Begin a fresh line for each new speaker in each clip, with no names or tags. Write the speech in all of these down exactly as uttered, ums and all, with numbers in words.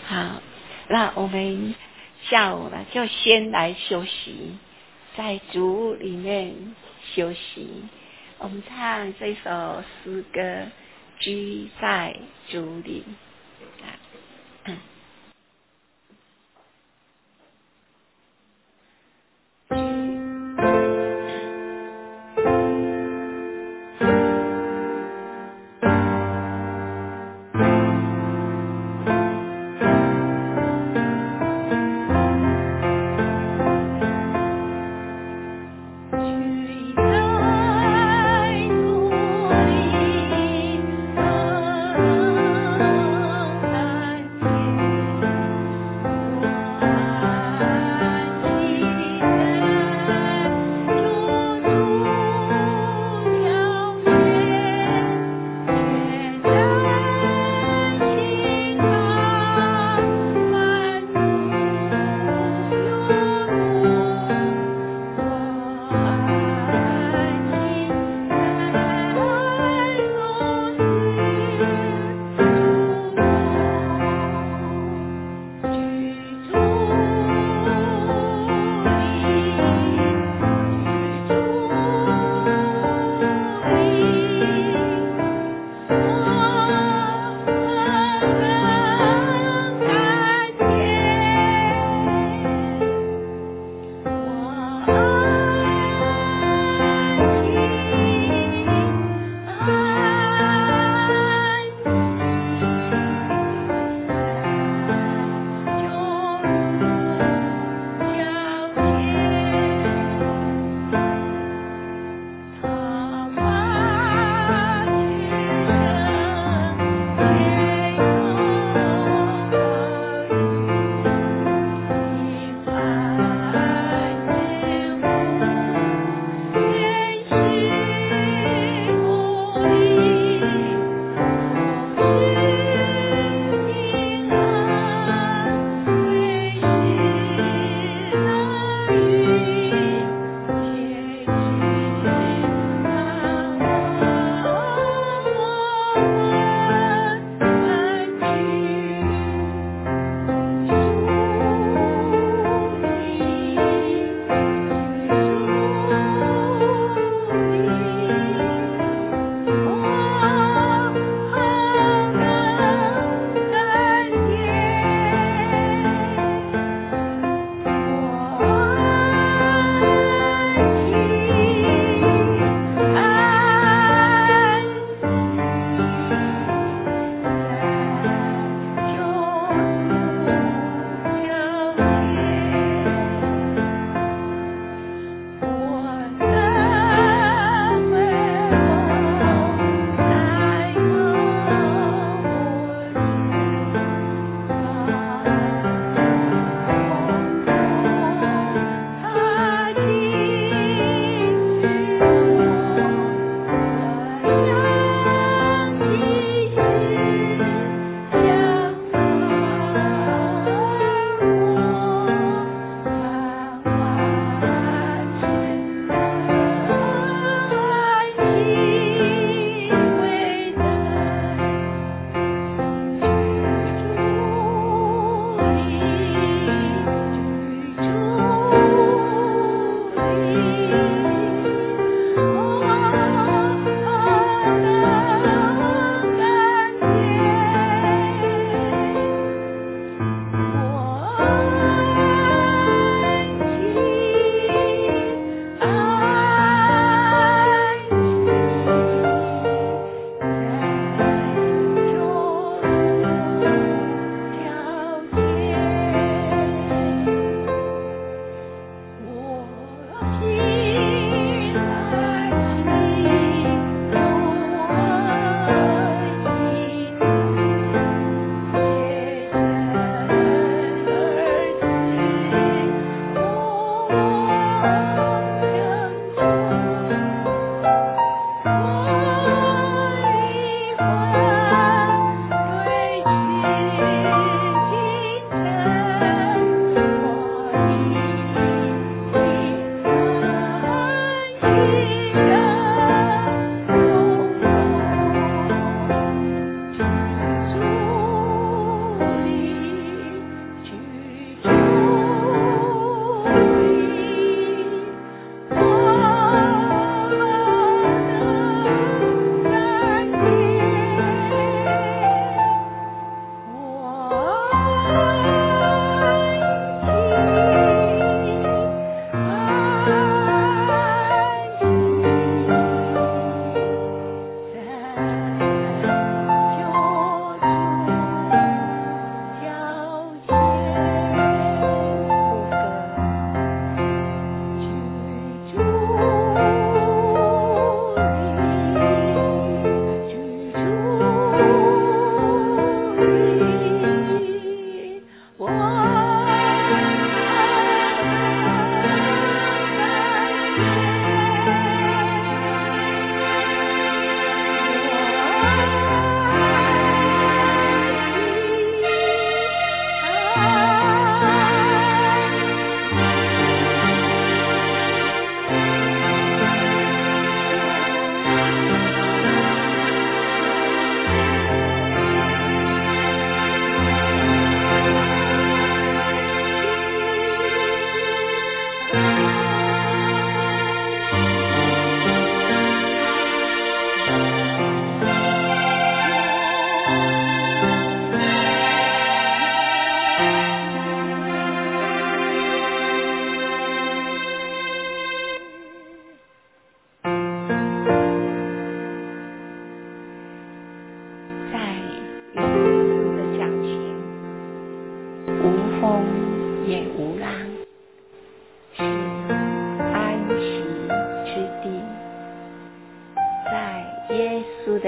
好，那我们下午呢，就先来休息，在主里面休息。我们唱这首诗歌《居在主里》。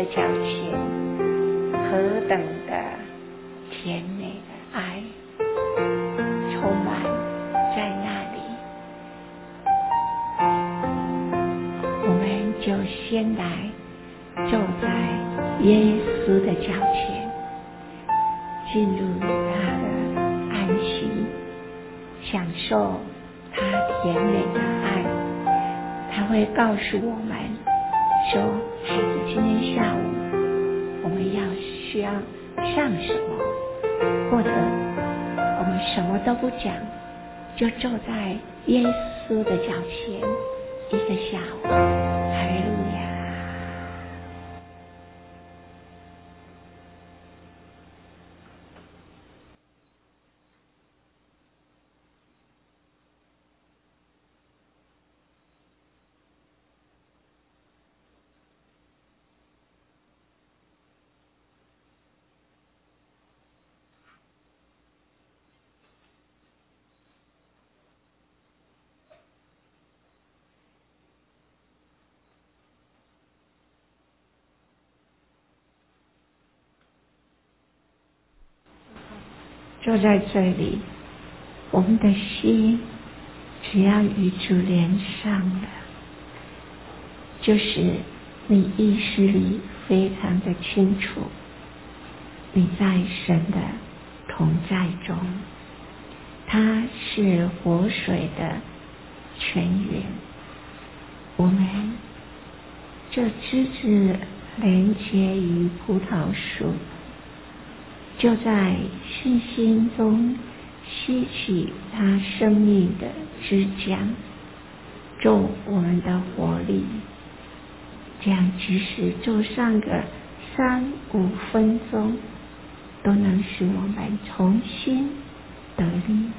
脚前，何等的甜美的爱充满在那里。我们就先来坐在耶稣的脚前，进入他的安息，享受他甜美的爱。他会告诉我们说，孩子，今天下午我们要需要上什么，或者我们什么都不讲，就坐在耶稣的脚前一个下午。哈利路亚。坐在这里，我们的心只要与主连上了，就是你意识里非常的清楚，你在神的同在中，他是活水的泉源。我们这枝子连结于葡萄树，就在信心中吸取他生命的汁浆，种我们的活力。这样即使坐上个三五分钟，都能使我们重新得力。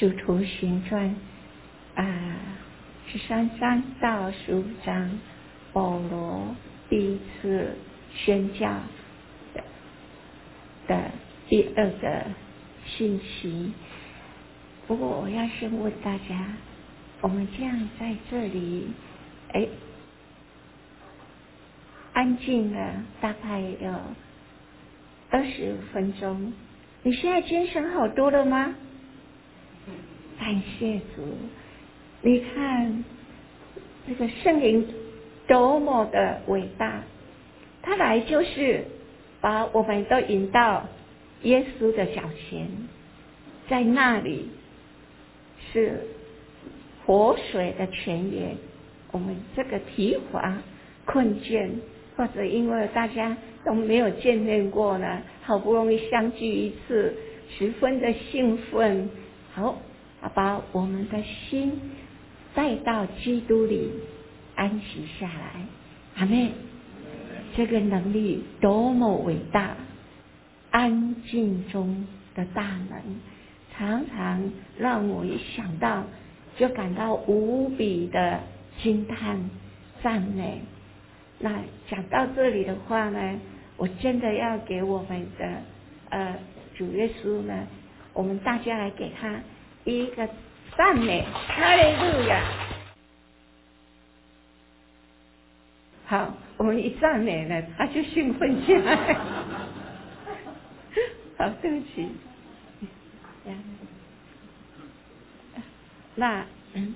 使徒行传啊十三章到十五章，保罗第一次宣教的的第二个信息。不过我要先问大家，我们这样在这里，哎，安静了大概有二十五分钟，你现在精神好多了吗？感谢主！你看这个圣灵多么的伟大，他来就是把我们都引到耶稣的脚前，在那里是活水的泉源。我们这个提华困倦，或者因为大家都没有见面过呢，好不容易相聚一次，十分的兴奋。好，把我们的心带到基督里安息下来。阿们。这个能力多么伟大！安静中的大能，常常让我一想到就感到无比的惊叹赞美。那讲到这里的话呢，我真的要给我们的呃主耶稣呢，我们大家来给他一个赞美，哈利路亚！好，我们一赞美呢，他就兴奋起来。好，对不起。那嗯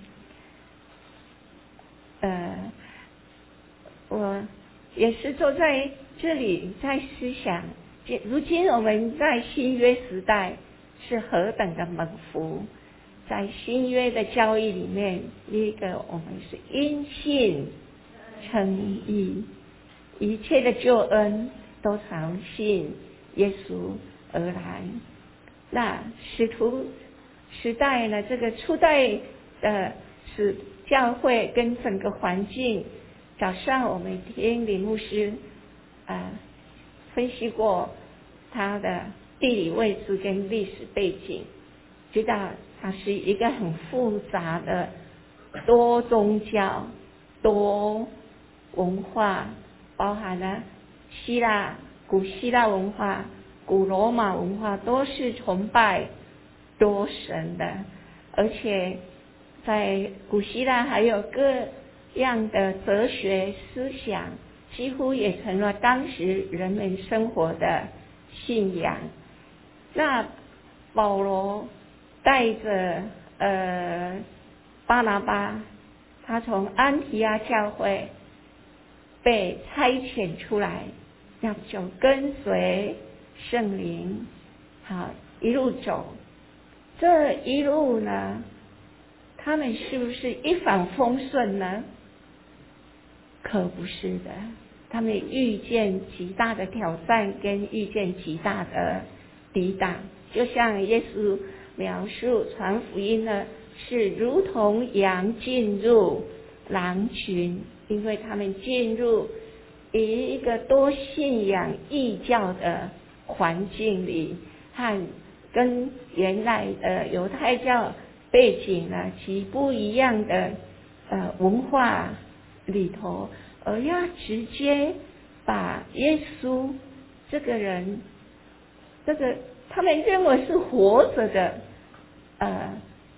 呃，我也是坐在这里在思想，如今我们在新约时代是何等的蒙福。在新约的教义里面，第一个我们是因信称义，一切的救恩都从信耶稣而来。那使徒时代呢，这个初代的使教会跟整个环境，早上我们听李牧师啊、呃、分析过他的地理位置跟历史背景，知道它是一个很复杂的多宗教多文化，包含了希腊古希腊文化、古罗马文化，都是崇拜多神的。而且在古希腊还有各样的哲学思想，几乎也成了当时人们生活的信仰。那保罗带着呃巴拿巴，他从安提阿教会被差遣出来，要走跟随圣灵，好一路走。这一路呢，他们是不是一帆风顺呢？可不是的，他们遇见极大的挑战，跟遇见极大的抵挡。就像耶稣描述传福音呢，是如同羊进入狼群，因为他们进入一个多信仰异教的环境里，和跟原来的犹太教背景呢其不一样的呃文化里头，而要直接把耶稣这个人，这个他们认为是活着的，呃，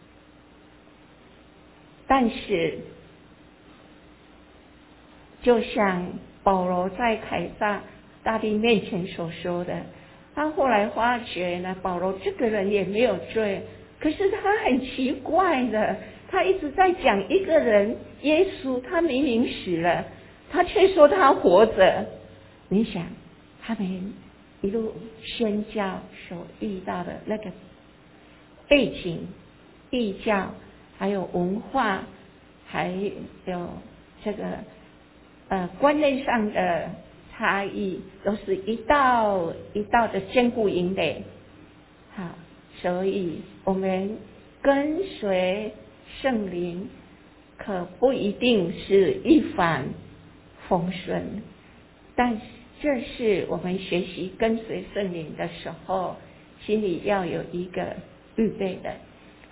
但是就像保罗在凯撒大帝面前所说的，他后来发觉呢，保罗这个人也没有罪，可是他很奇怪的，他一直在讲一个人耶稣，他明明死了，他却说他活着。你想他们一路宣教所遇到的那个背景、异教，还有文化，还有这个呃观念上的差异，都是一道一道的坚固营垒。好，所以我们跟随圣灵，可不一定是一帆风顺，但是这是我们学习跟随圣灵的时候，心里要有一个预备的。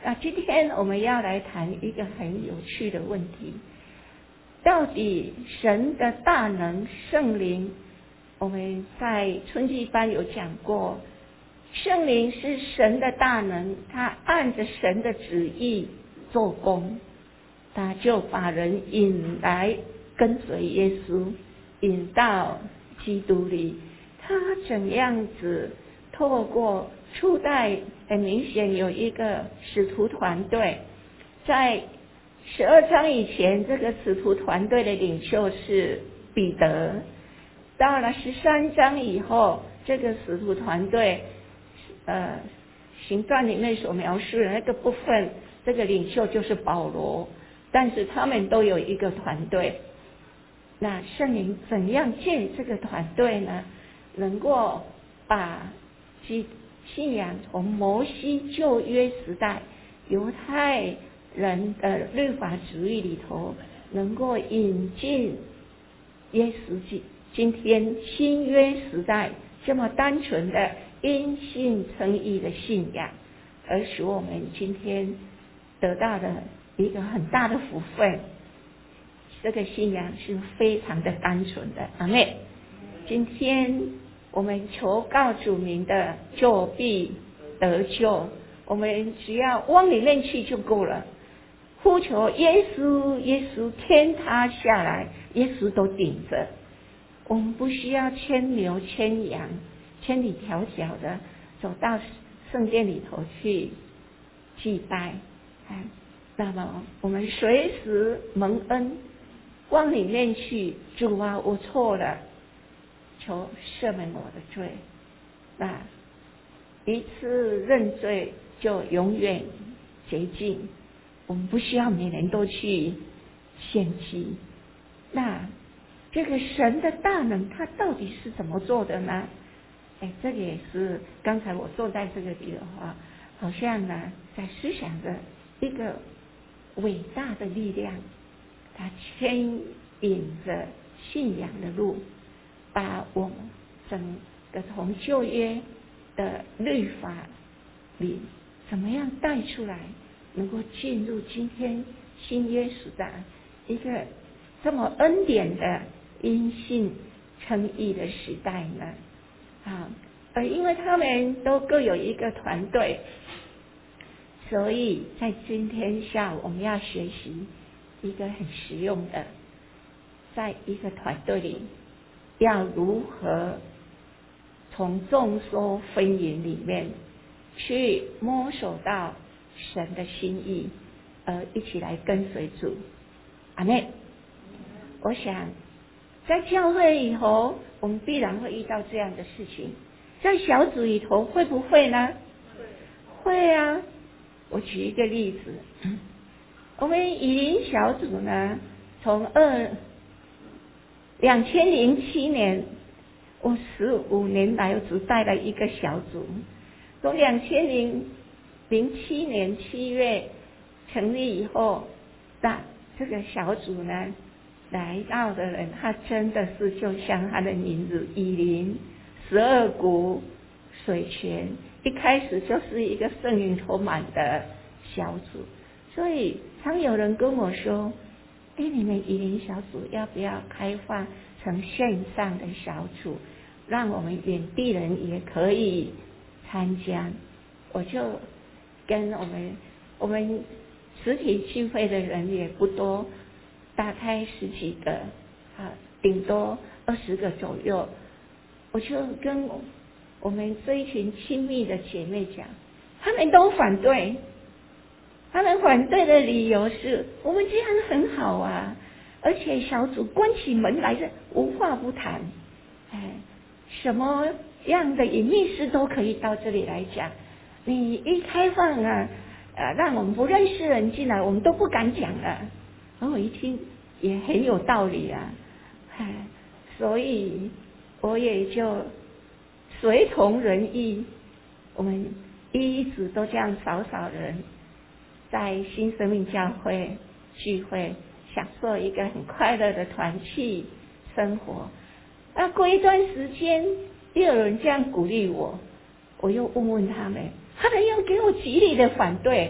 那今天我们要来谈一个很有趣的问题，到底神的大能圣灵，我们在春季班有讲过，圣灵是神的大能，他按着神的旨意做工，他就把人引来跟随耶稣，引到基督里。他怎样子透过初代很明显有一个使徒团队，在十二章以前，这个使徒团队的领袖是彼得。到了十三章以后，这个使徒团队，呃，行传里面所描述的那个部分，这个领袖就是保罗。但是他们都有一个团队。那圣灵怎样建这个团队呢？能够把基信仰从摩西旧约时代犹太人的律法主义里头，能够引进耶稣基今天新约时代这么单纯的因信称义的信仰，而使我们今天得到的一个很大的福分。这个信仰是非常的单纯的，阿们。今天我们求告主名的就必得救，我们只要往里面去就够了。呼求耶稣，耶稣天塌下来，耶稣都顶着。我们不需要牵牛牵羊，千里迢迢的走到圣殿里头去祭拜。那么我们随时蒙恩，往里面去，主啊，我错了，求赦免我的罪。那一次认罪就永远洁净，我们不需要每年都去献祭。那这个神的大能，他到底是怎么做的呢？哎，这个也是刚才我坐在这个地的话，好像呢在思想着一个伟大的力量，它牵引着信仰的路，把我们整个从旧约的律法里怎么样带出来，能够进入今天新约时代一个这么恩典的因信称义的时代呢？啊，而因为他们都各有一个团队，所以在今天下午我们要学习一个很实用的，在一个团队里要如何从众说纷纭里面去摸索到神的心意，而一起来跟随主。阿们。我想在教会里头，我们必然会遇到这样的事情。在小组里头会不会呢？会啊。我举一个例子，我们以灵小组呢，从二两千零七年，我十五年来我只带了一个小组。从两千零零七年七月成立以后，那这个小组呢，来到的人，他真的是就像他的名字以灵十二股水泉，一开始就是一个圣灵充满的小组。所以常有人跟我说，哎，你们以灵小组要不要开放成线上的小组，让我们远地人也可以参加？我就跟我们我们实体聚会的人也不多，大概十几个啊，顶多二十个左右。我就跟我们这一群亲密的姐妹讲，他们都反对。他们反对的理由是，我们这样很好啊，而且小组关起门来是无话不谈，哎，什么样的隐秘事都可以到这里来讲。你一开放啊，呃，让我们不认识人进来，我们都不敢讲了。然后我一听也很有道理啊，哎，所以我也就随同人意，我们一直都这样少少人在新生命教会聚会，享受一个很快乐的团契生活。那过一段时间，又有人这样鼓励我，我又问问他们，他们又给我极力的反对。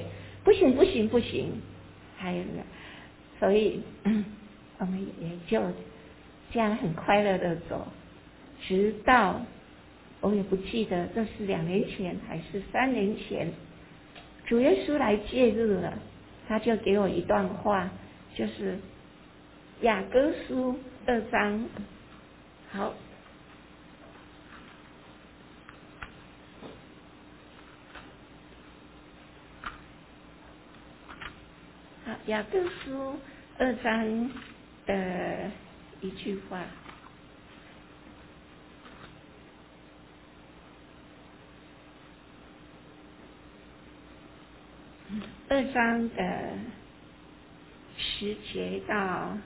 不行不行不行，还有，所以我们也就这样很快乐的走，直到我也不记得这是两年前还是三年前，主耶稣来介入了，他就给我一段话，就是雅各书二章，好。好，雅各书二章的一句话，二章的十节到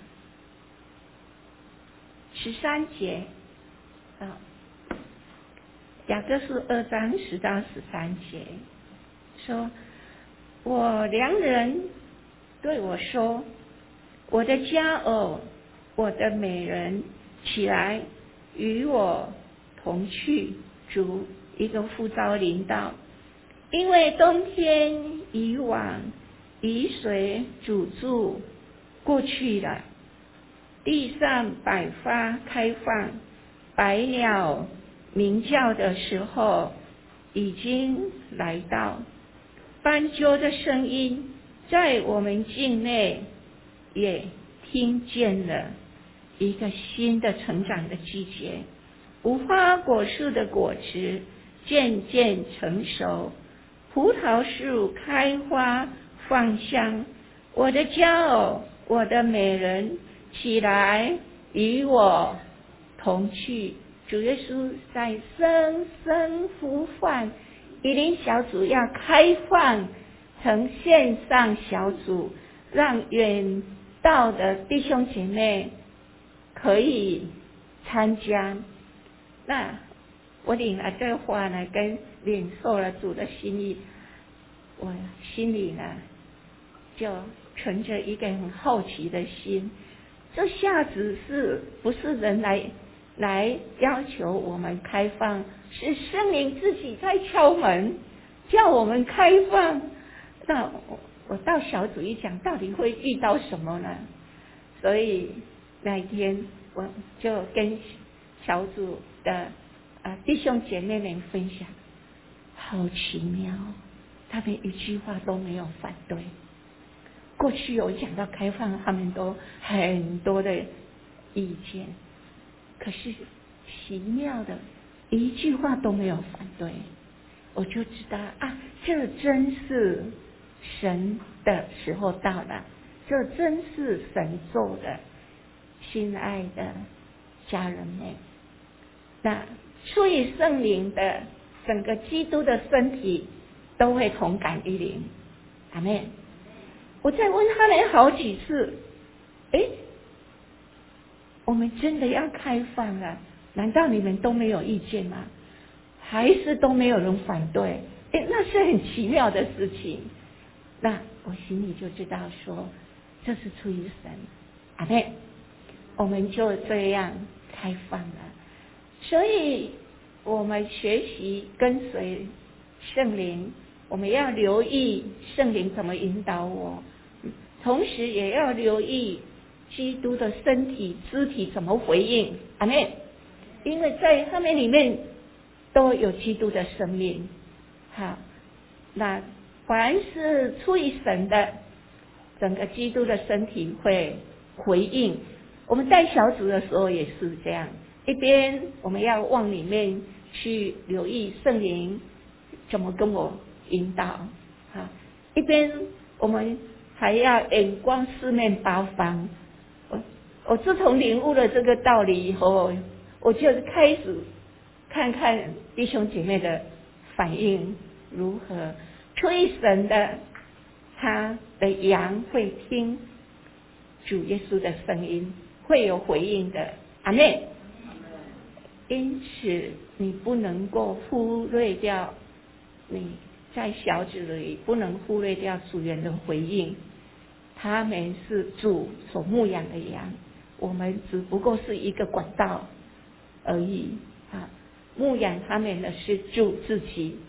十三节，啊，雅各书二章十到十三节，说：“我良人对我说，我的佳偶，我的美人，起来与我同去。主一个呼召临到，因为冬天已往，雨水阻住过去了，地上百花开放，百鸟鸣叫的时候已经来到。斑鸠的声音在我们境内也听见了，一个新的成长的季节，无花果树的果实渐渐成熟，葡萄树开花放香。我的佳偶，我的美人，起来与我同去。”主耶稣在深深呼唤，以灵小组要开放成线上小组，让远道的弟兄姐妹可以参加。那我领了这话呢，跟领受了主的心意，我心里呢就存着一个很好奇的心，这下子是不是人来来要求我们开放，是圣灵自己在敲门叫我们开放。那我我到小组一讲，到底会遇到什么呢？所以那一天我就跟小组的啊弟兄姐妹们分享，好奇妙，他们一句话都没有反对。过去有讲到开放，他们都很多的意见，可是奇妙的一句话都没有反对，我就知道啊，这真是神的时候到了，这真是神做的。亲爱的家人们，那出于圣灵的整个基督的身体都会同感一灵。阿们。我再问他们好几次，诶，我们真的要开放了，难道你们都没有意见吗？还是都没有人反对？诶，那是很奇妙的事情。那我心里就知道说，这是出于神。阿们。我们就这样开放了。所以我们学习跟随圣灵，我们要留意圣灵怎么引导我，同时也要留意基督的身体肢体怎么回应。阿们。因为在他们里面都有基督的生命。好，那凡是出于神的，整个基督的身体会回应。我们带小组的时候也是这样，一边我们要往里面去留意圣灵怎么跟我引导，啊，一边我们还要眼光四面八方。我我自从领悟了这个道理以后，我就开始看看弟兄姐妹的反应如何。出于神的，他的羊会听主耶稣的声音，会有回应的。阿们。因此你不能够忽略掉，你在小组里不能忽略掉主人的回应，他们是主所牧养的羊，我们只不过是一个管道而已啊。牧养他们的是主自己，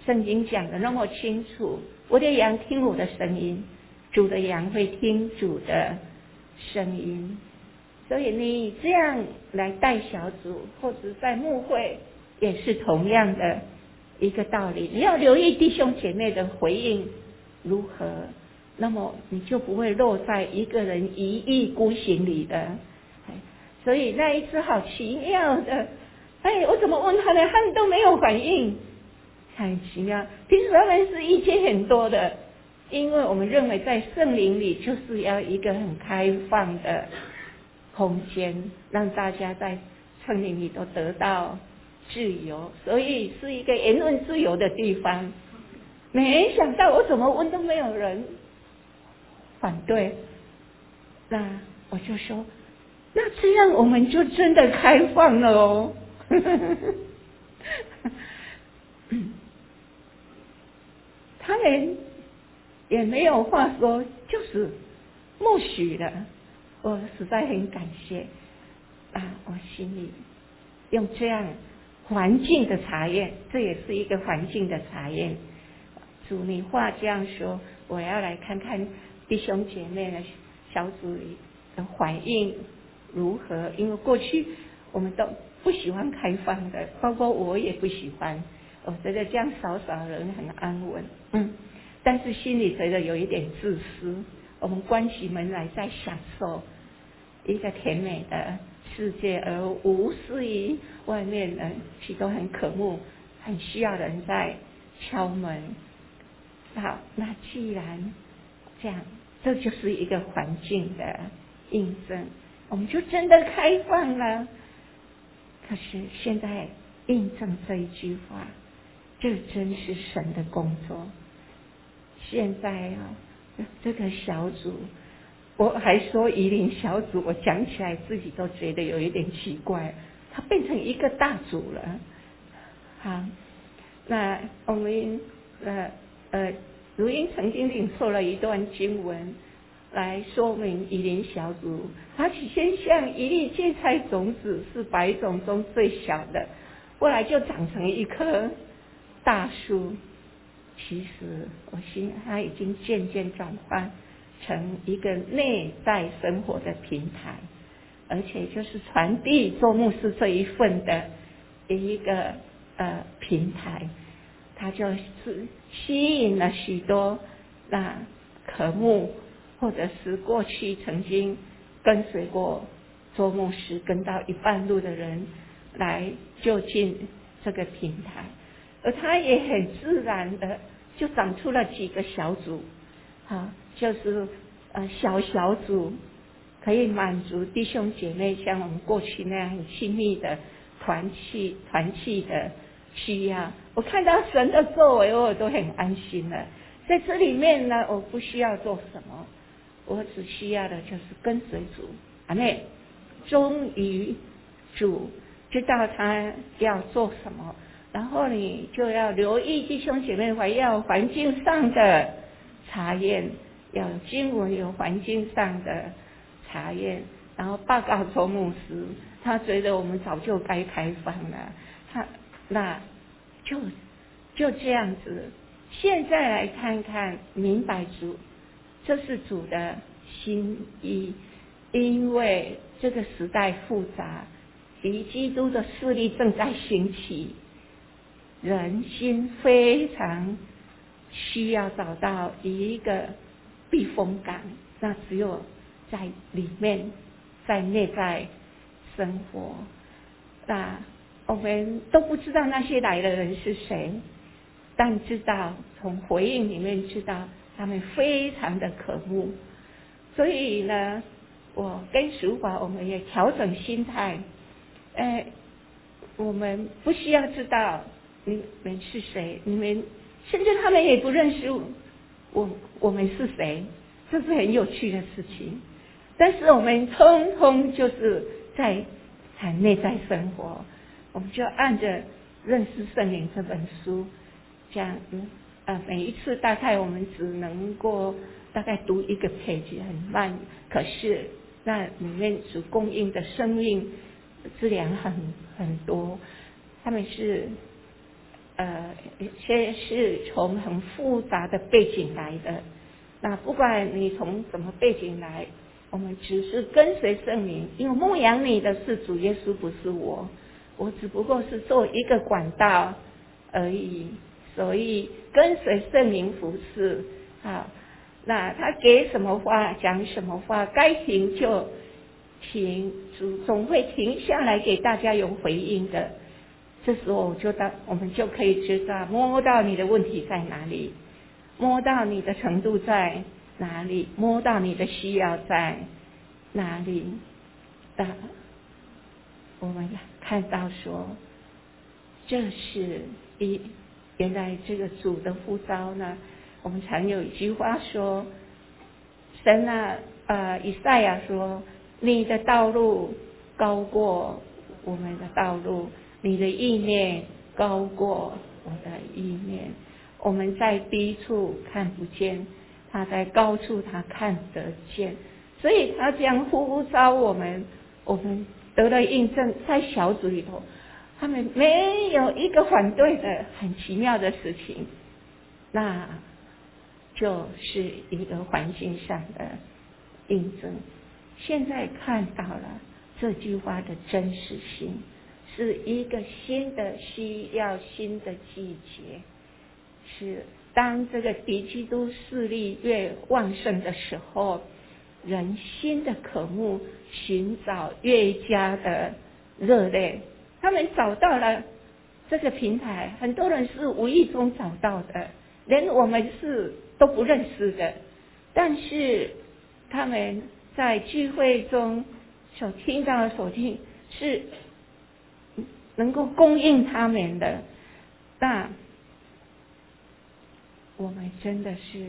圣经讲的那么清楚，我的羊听我的声音，主的羊会听主的声音。所以你这样来带小组，或者在牧会，也是同样的一个道理。你要留意弟兄姐妹的回应如何，那么你就不会落在一个人一意孤行里的。所以那一次好奇妙的，哎，我怎么问他的，他们都没有反应，很奇妙。其实他们是意见很多的，因为我们认为在圣灵里就是要一个很开放的空间，让大家在圣灵里都得到自由，所以是一个言论自由的地方。没想到我怎么问都没有人反对，那我就说，那这样我们就真的开放了哦。他们也没有话说，就是默许了。我实在很感谢啊！我心里用这样环境的查验，这也是一个环境的查验。主，你话这样说，我要来看看弟兄姐妹的小组里的反应如何。因为过去我们都不喜欢开放的，包括我也不喜欢。我觉得这样少少人很安稳，嗯，但是心里觉得有一点自私。我们关起门来在享受一个甜美的世界，而无视于外面人许多很渴慕、很需要人在敲门。好，那既然这样，这就是一个环境的印证，我们就真的开放了。可是现在印证这一句话，这真是神的工作。现在啊，这个小组，我还说宜林小组，我讲起来自己都觉得有一点奇怪，它变成一个大组了。好，那我们呃呃，如英曾经领受了一段经文来说明宜林小组，它起先像一粒芥菜种子，是百种中最小的，后来就长成一棵大树。其实我心它已经渐渐转换成一个内在生活的平台，而且就是传递做牧师这一份的一个呃平台，它就是吸引了许多那渴慕或者是过去曾经跟随过做牧师跟到一半路的人来就近这个平台。而它也很自然的就长出了几个小组，啊，就是呃小小组，可以满足弟兄姐妹像我们过去那样很亲密的团契团契的需要。我看到神的作为，我都很安心了。在这里面呢，我不需要做什么，我只需要的就是跟随主。阿妹，忠于主，知道他要做什么。然后你就要留意弟兄姐妹还要环境上的查验，要经文有环境上的查验，然后报告周牧师，他觉得我们早就该开放了，他那就就这样子。现在来看看明白主，这是主的心意，因为这个时代复杂，敌基督的势力正在兴起。人心非常需要找到一个避风港，那只有在里面，在内在生活。那我们都不知道那些来的人是谁，但知道从回应里面知道他们非常的渴慕。所以呢，我跟淑华我们也调整心态，呃，我们不需要知道你们是谁，你们甚至他们也不认识我，我们是谁，这是很有趣的事情。但是我们通通就是在谈内在生活，我们就按着认识圣灵这本书，这样呃每一次大概我们只能够大概读一个 page， 很慢，可是那里面所供应的生命质量很很多，他们是呃，有些是从很复杂的背景来的。那不管你从什么背景来，我们只是跟随圣灵，因为牧养你的是主耶稣，不是我，我只不过是做一个管道而已。所以跟随圣灵服侍，好，那他给什么话讲什么话，该停就停，主总会停下来给大家有回应的。这时候我就到，我们就可以知道，摸到你的问题在哪里，摸到你的程度在哪里，摸到你的需要在哪里。那我们看到说，这是一原来这个主的呼召呢，我们常有一句话说，神啊，呃，以赛亚说，你的道路高过我们的道路，你的意念高过我的意念。我们在低处看不见，他在高处他看得见，所以他将呼召我们，我们得了印证，在小组里头，他们没有一个反对的，很奇妙的事情，那就是一个环境上的印证。现在看到了这句话的真实性，是一个新的需要，新的季节，是当这个敌基督势力越旺盛的时候，人心的渴慕寻找越加的热烈。他们找到了这个平台，很多人是无意中找到的，连我们是都不认识的，但是他们在聚会中所听到的所听是能够供应他们的。那我们真的是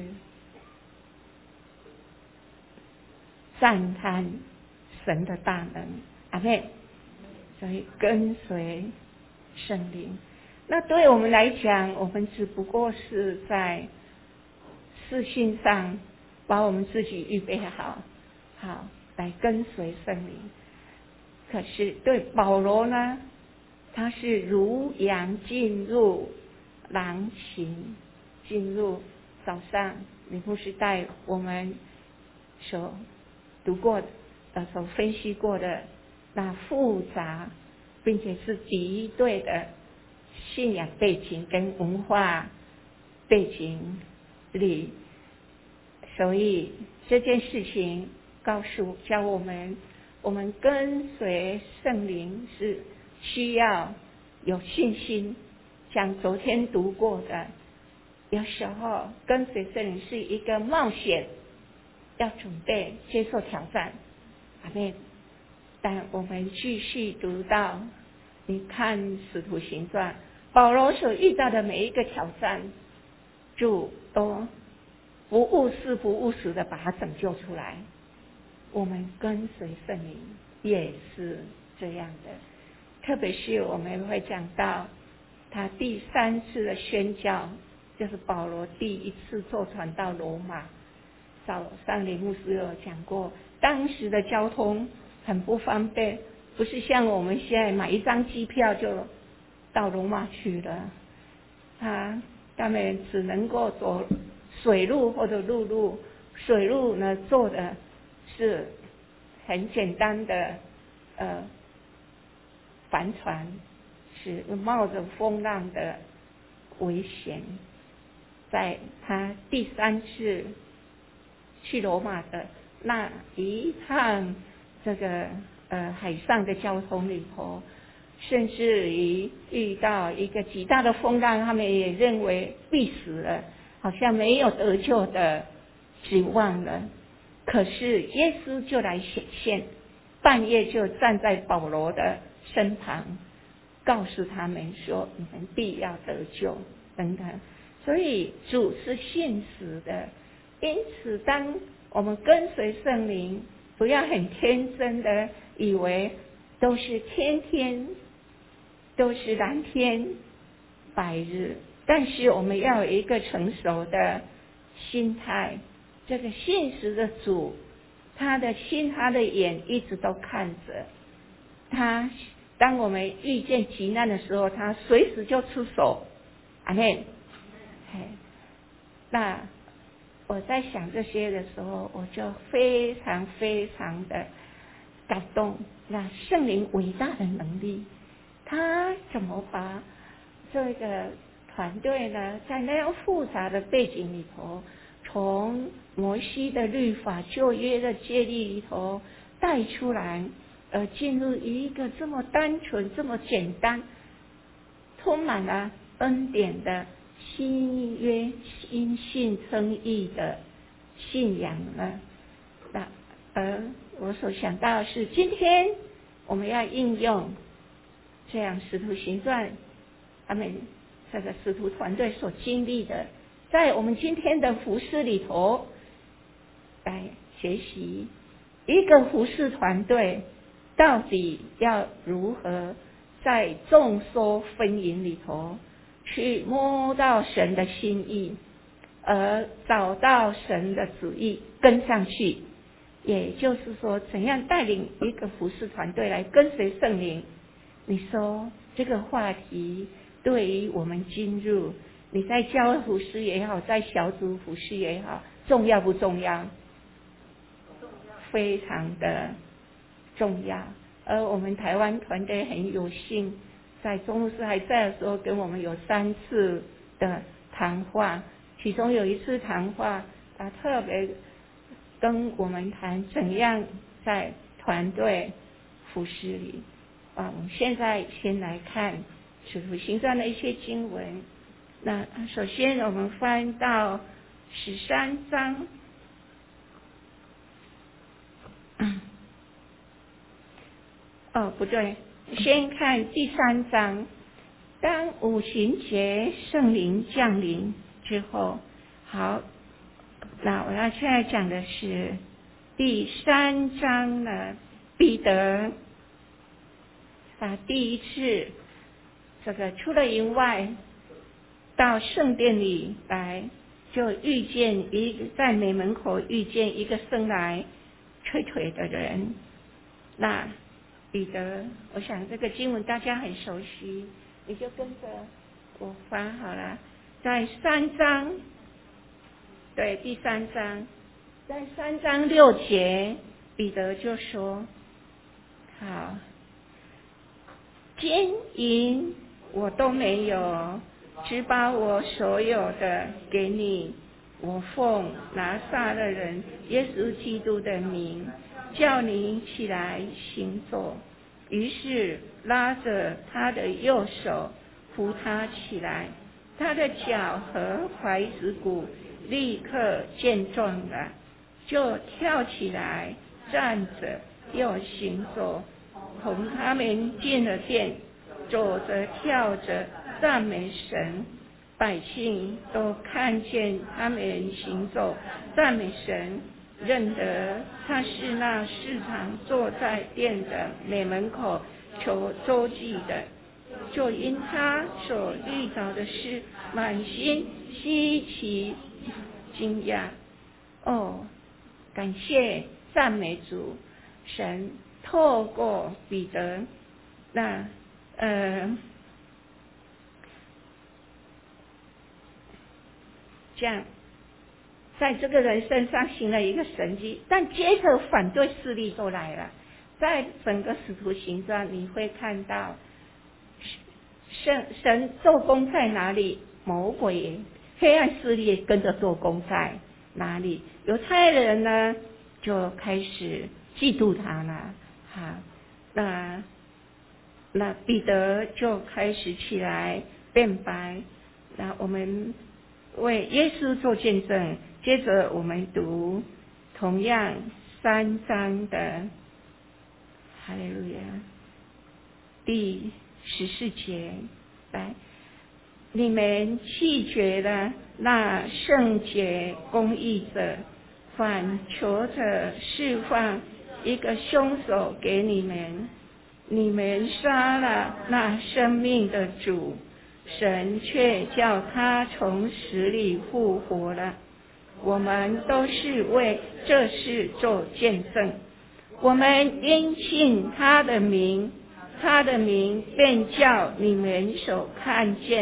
赞叹神的大能，阿们。所以跟随圣灵，那对我们来讲，我们只不过是在视讯上把我们自己预备好，好来跟随圣灵。可是对保罗呢，他是如羊进入狼群，进入早上李牧师带我们所读过的、呃所分析过的那复杂并且是敌对的信仰背景跟文化背景里，所以这件事情告诉教我们，我们跟随圣灵是需要有信心。像昨天读过的，有时候跟随圣灵是一个冒险，要准备接受挑战，阿们。但我们继续读到，你看使徒行传，保罗所遇到的每一个挑战，主都不误事不误时的把他拯救出来。我们跟随圣灵也是这样的，特别是我们会讲到他第三次的宣教，就是保罗第一次坐船到罗马。早上李牧师有讲过，当时的交通很不方便，不是像我们现在买一张机票就到罗马去了。他他们只能够走水路或者陆路，水路呢坐的是很简单的呃帆船，是冒着风浪的危险。在他第三次去罗马的那一趟这个呃海上的交通里头，甚至于遇到一个极大的风浪，他们也认为必死了，好像没有得救的指望了。可是耶稣就来显现，半夜就站在保罗的身旁，告诉他们说：“你们必要得救。”等等。所以主是信实的，因此当我们跟随圣灵，不要很天真的以为都是天天都是蓝天白日，但是我们要有一个成熟的心态。这个信实的主，他的心他的眼一直都看着他，当我们遇见急难的时候，他随时就出手， 阿们。嘿，那我在想这些的时候，我就非常非常的感动。那圣灵伟大的能力，他怎么把这个团队呢，在那样复杂的背景里头，从摩西的律法、旧约的戒律里头带出来，呃，进入一个这么单纯、这么简单、充满了恩典的新约因信称义的信仰呢？那而我所想到的是，今天我们要应用这样使徒行传他们这个使徒团队所经历的，在我们今天的服事里头来学习一个服事团队到底要如何在众说纷纭里头去摸到神的心意，而找到神的旨意跟上去。也就是说，怎样带领一个服事团队来跟随圣灵？你说这个话题对于我们进入你在教会服事也好，在小组服事也好，重要不重要？非常的重要。而我们台湾团队很有幸，在钟牧师还在的时候，跟我们有三次的谈话，其中有一次谈话，他特别跟我们谈怎样在团队服事里。啊，我们现在先来看使徒行传的一些经文。那首先我们翻到十三章。哦，不对，先看第三章。当五旬节圣灵降临之后，好，那我要现在讲的是第三章呢，彼得啊第一次这个出了营外，到圣殿里来，就遇见一个在美门口遇见一个生来瘸腿的人。那彼得，我想这个经文大家很熟悉，你就跟着我翻好了。在三章，对，第三章，在三章六节，彼得就说：“好，金银我都没有，只把我所有的给你。我奉拿撒勒人耶稣基督的名，叫你起来行走。”于是拉着他的右手扶他起来，他的脚和踝子骨立刻健壮了，就跳起来站着又行走，同他们进了殿，走着跳着赞美神。百姓都看见他们行走赞美神，认得他是那时常坐在殿的美门口求周济的，就因他所遇到的事满心稀奇惊讶。哦，感谢赞美主，神透过彼得，那呃这样在这个人身上行了一个神迹，但接着反对势力都来了。在整个使徒行传你会看到神神做工在哪里，魔鬼黑暗势力跟着做工在哪里。犹太人呢就开始嫉妒他了，好，那那彼得就开始起来辩白。那我们为耶稣做见证。接着我们读同样三章的哈利路亚第十四节，来，你们弃绝了那圣洁公义者，反求着释放一个凶手给你们。你们杀了那生命的主，神却叫他从死里复活了。我们都是为这事做见证。我们因信他的名，他的名便叫你们所看见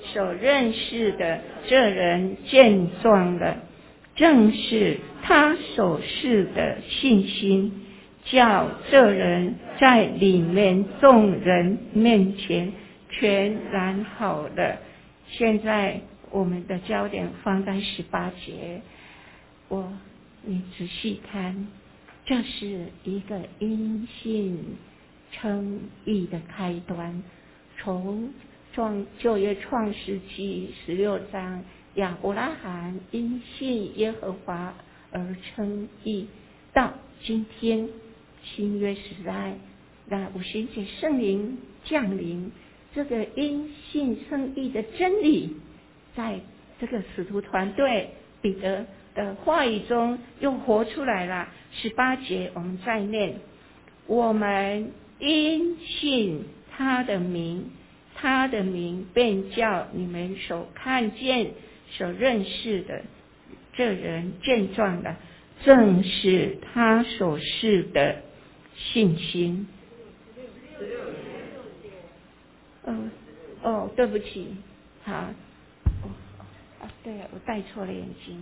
所认识的这人健壮了，正是他所示的信心，叫这人在里面众人面前全然好了。现在我们的焦点放在十八节，我你仔细看，这是一个因信称义的开端。从创旧约创世纪十六章，亚伯拉罕因信耶和华而称义，到今天新约时代，那五旬节圣灵降临，这个因信称义的真理，在这个使徒团队彼得的话语中又活出来了。十八节我们再念，我们因信他的名，他的名便叫你们所看见所认识的这人健壮了，正是他所示的信心。哦哦，对不起，好，哦啊，对了，我戴错了眼睛。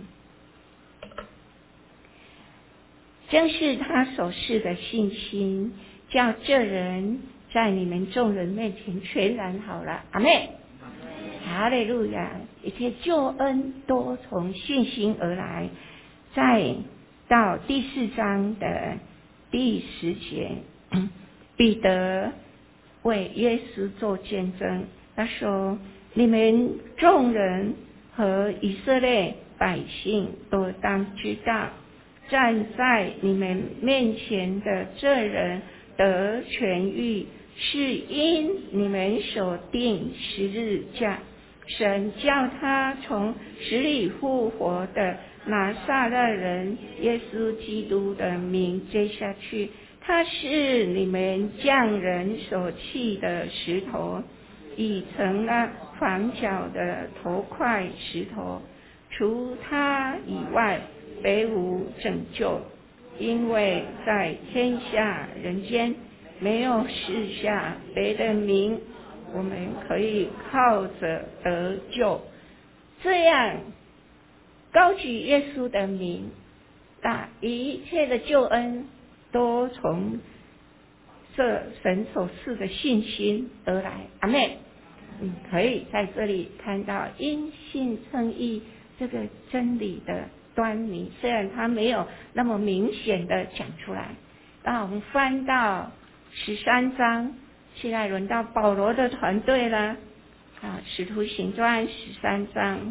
正是他所示的信心，叫这人在你们众人面前全然好了。阿们，哈利路亚！一切救恩都从信心而来。再到第四章的第十节，彼得为耶稣做见证，他说：“你们众人和以色列百姓都当知道，站在你们面前的这人得痊愈，是因你们所定十字架，神叫他从死里复活的拿撒勒人耶稣基督的名接下去。他是你们匠人所弃的石头，已成了房角的头块石头。除他以外，别无拯救，因为在天下人间没有赐下别的名，我们可以靠着得救。这样高举耶稣的名，那一切的救恩都从这神所赐的信心而来。阿们。嗯，可以在这里看到因信称义这个真理的端倪，虽然它没有那么明显的讲出来。那我们翻到十三章，现在轮到保罗的团队了。啊，使徒行传十三章，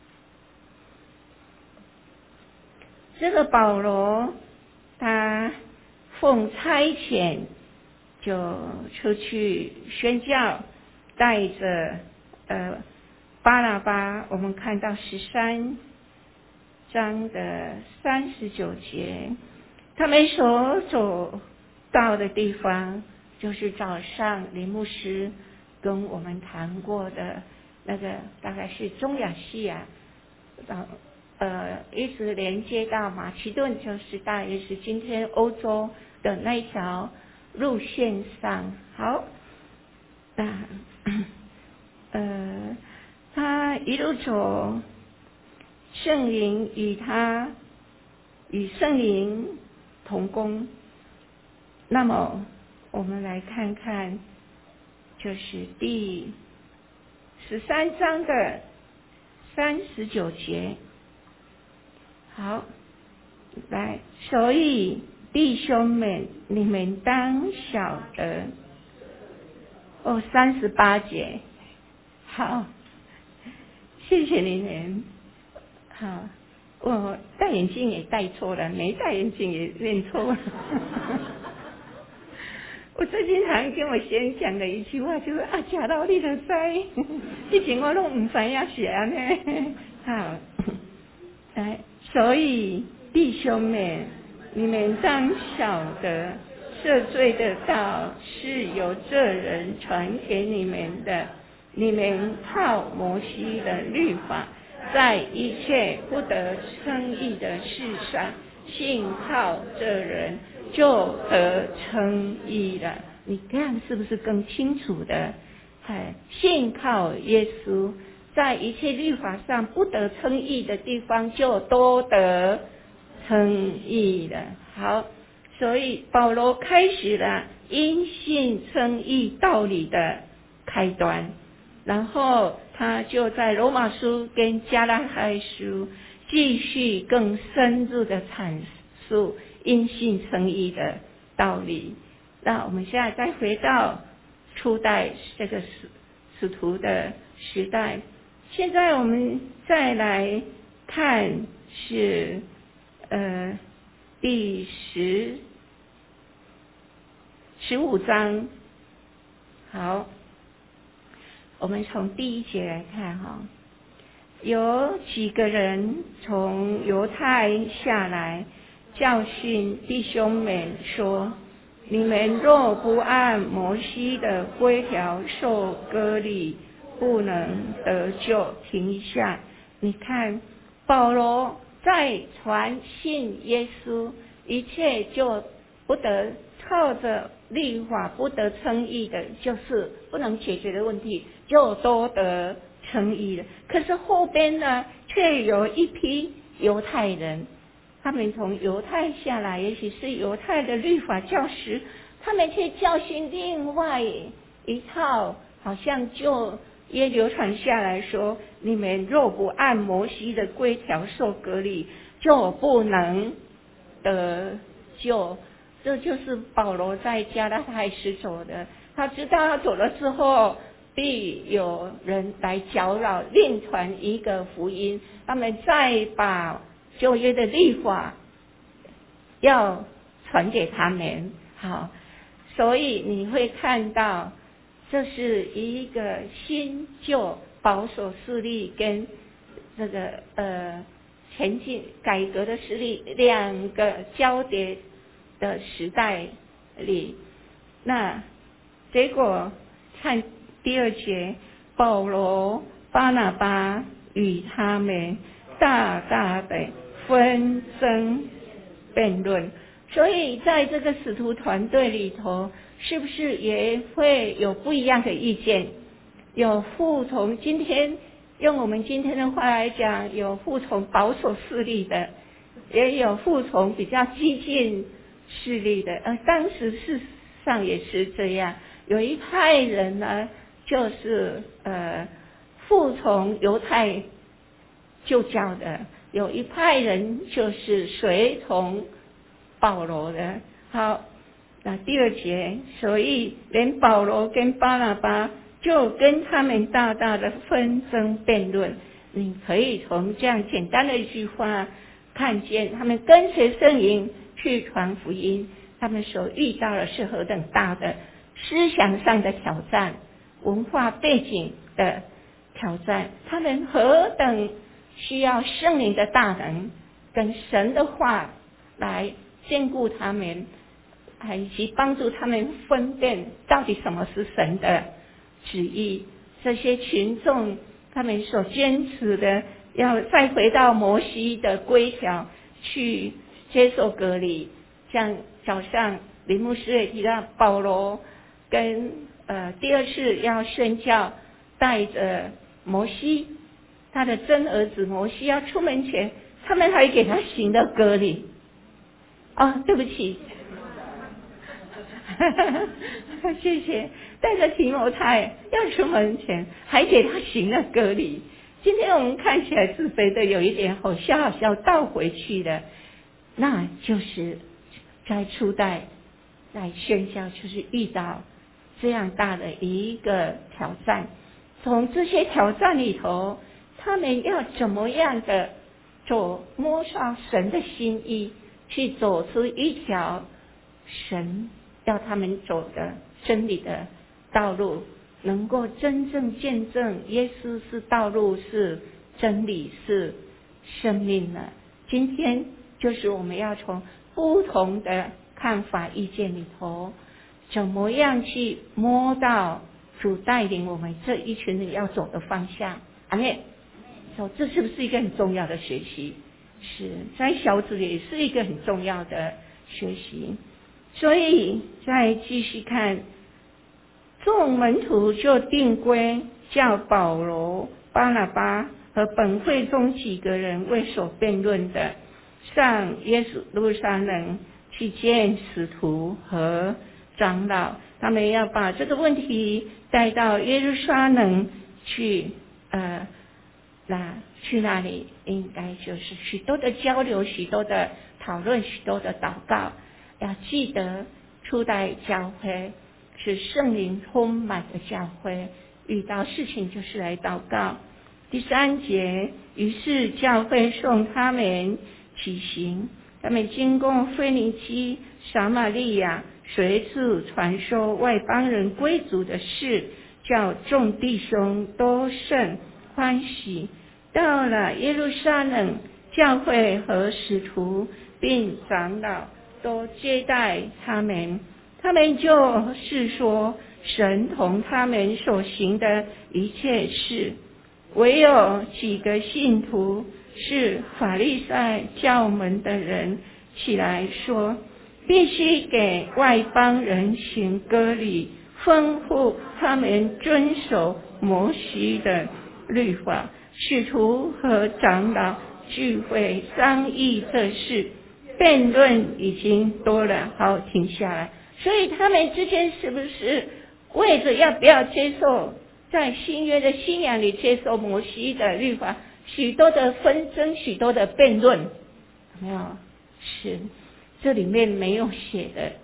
这个保罗他奉差遣就出去宣教，带着呃巴拿巴，我们看到十三章的三十九节，他们所走到的地方，就是早上林牧师跟我们谈过的那个，大概是中亚西亚，到呃一直连接到马其顿，就是大约是今天欧洲的那一条路线上。好，那呃他一路走，圣灵与他与圣灵同工。那么我们来看看，就是第十三章的三十九节。好，来，所以弟兄们，你们当晓得。哦，三十八节。好，谢谢你们。好，我戴眼镜也戴错了，没戴眼镜也认错了。我最近常跟我先讲的一句话就是啊，假到你就知，以前我都唔知影是安尼。好，来，所以弟兄们，你们当晓得，赦罪的道是由这人传给你们的。你们靠摩西的律法，在一切不得称义的事上，信靠这人就得称义了。你看是不是更清楚的？哎，信靠耶稣在一切律法上不得称义的地方，就都得称义了。好，所以保罗开始了因信称义道理的开端，然后他就在罗马书跟加拉太书继续更深入的阐述因信称义的道理。那我们现在再回到初代这个使使徒的时代，现在我们再来看是呃第十十五章。好，我们从第一节来看哈，有几个人从犹太下来，教训弟兄们说：你们若不按摩西的规条受割礼，不能得救。停一下，你看保罗在传信耶稣，一切就不得靠着律法不得称义的，就是不能解决的问题，就都得称义了。可是后边呢，却有一批犹太人，他们从犹太下来，也许是犹太的律法教师，他们却教训另外一套，好像就也流传下来说：你们若不按摩西的规条受割礼，就不能得救。这就是保罗在加拉太书走的，他知道他走了之后，必有人来搅扰，另传一个福音，他们再把旧约的律法要传给他们。好，所以你会看到，这是一个新旧保守势力跟这个呃前进改革的势力两个交叠的时代里。那结果看第二节，保罗、巴拿巴与他们大大的纷争辩论。所以在这个使徒团队里头，是不是也会有不一样的意见？有服从，今天用我们今天的话来讲，有服从保守势力的，也有服从比较激进势力的。呃，当时事实上也是这样，有一派人呢，就是呃服从犹太旧教的，有一派人就是随从保罗的。好，那第二节，所以连保罗跟巴拿巴就跟他们大大的纷争辩论。你可以从这样简单的一句话看见，他们跟随圣灵去传福音，他们所遇到的是何等大的思想上的挑战，文化背景的挑战，他们何等需要圣灵的大能跟神的话来兼顾他们，以及帮助他们分辨到底什么是神的旨意。这些群众他们所坚持的，要再回到摩西的规条去接受割礼。像早上林牧师也提到，保罗跟呃第二次要宣教，带着摩西他的真儿子摩西要出门前，他们还给他行了割礼。哦，对不起，谢谢。带着提摩太要出门前，还给他行了割礼。今天我们看起来自卑的有一点好笑，好笑倒回去的，那就是在初代在宣教，就是遇到这样大的一个挑战。从这些挑战里头，他们要怎么样的走摸上神的心意，去走出一条神要他们走的真理的道路，能够真正见证耶稣是道路，是真理，是生命呢？今天就是我们要从不同的看法意见里头，怎么样去摸到主带领我们这一群人要走的方向。阿妹，so, 这是不是一个很重要的学习？是，在小组也是一个很重要的学习。所以再继续看，众门徒就定规，叫保罗
巴拿巴和本会中几个人为所辩论的，上耶路撒冷去见使徒和长老，他们要把这个问题带到耶路撒冷去，呃，那去那里应该就是许多的交流，许多的讨论，许多的祷告。要记得初代教会是圣灵充满的教会，遇到事情就是来祷告。第三节，于是教会送他们起行，他们经过腓尼基、撒玛利亚，随处传说外邦人归主的事，叫众弟兄都甚欢喜。到了耶路撒冷，教会和使徒并长老都接待他们，他们就是说神同他们所行的一切事。唯有几个信徒是法利赛教门的人起来说，必须给外邦人行割礼，吩咐他们遵守摩西的律法。使徒和长老聚会商议这事，辩论已经多了。好，停下来。所以他们之间是不是为着要不要接受在新约的信仰里接受摩西的律法，许多的纷争，许多的辩论，有没有？是这里面没有写的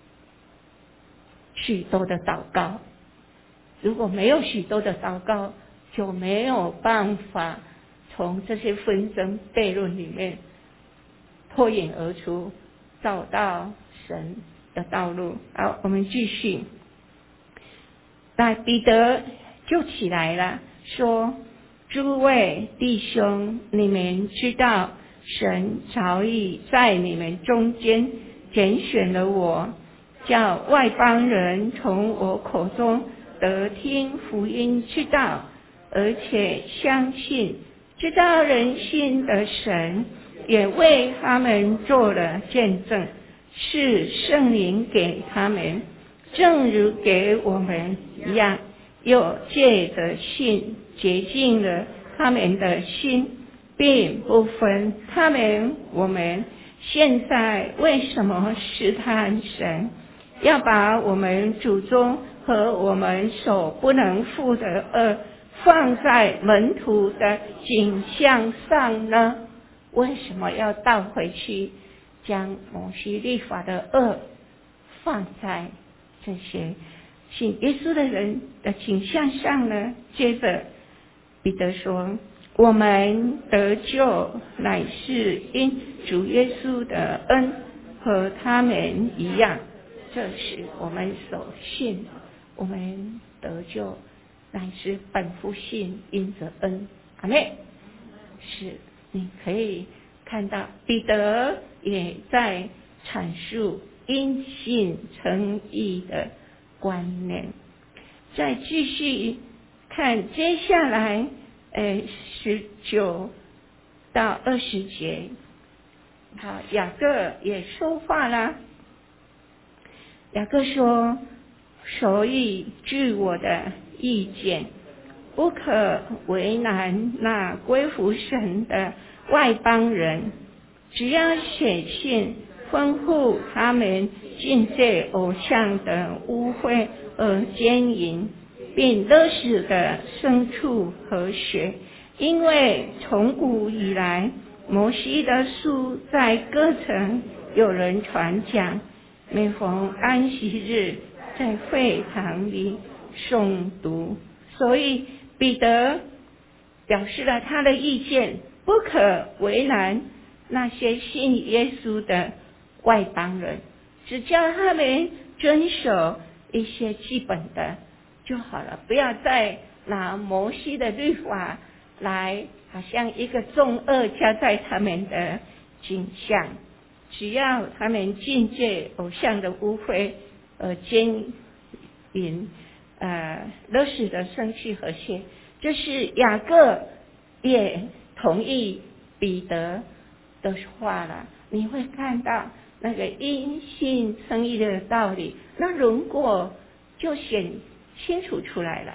许多的祷告。如果没有许多的祷告，就没有办法从这些纷争悖论里面脱颖而出，找到神的道路。好，我们继续。那彼得就起来了，说：诸位弟兄，你们知道神早已在你们中间拣选了我，叫外邦人从我口中得听福音之道，而且相信，知道人心的神也为他们做了见证，是圣灵给他们，正如给我们一样，又借着信洁净了他们的心，并不分他们我们。现在为什么试探神，要把我们祖宗和我们所不能负的恶放在门徒的景象上呢？为什么要倒回去，将摩西律法的恶放在这些信耶稣的人的景象上呢？接着彼得说，我们得救乃是因主耶稣的恩，和他们一样，这是我们所信的。我们得救乃是本乎信，因着恩。阿们。是，你可以看到彼得也在阐述因信称义的观念。再继续看接下来呃十九到二十节，好，雅各也说话啦。雅各说，所以据我的意见，不可为难那归服神的外邦人，只要写信吩咐他们禁戒偶像的污秽而奸淫，并勒死的牲畜和血，因为从古以来，摩西的书在各城有人传讲，每逢安息日在会堂里诵读。所以彼得表示了他的意见，不可为难那些信耶稣的外邦人，只叫他们遵守一些基本的就好了，不要再拿摩西的律法来好像一个重恶加在他们的景象。只要他们禁戒偶像的污秽，呃奸淫，呃勒死的牲畜和血，这是雅各也同意彼得的话了。你会看到那个因信称义的道理，那如果就显清楚出来了。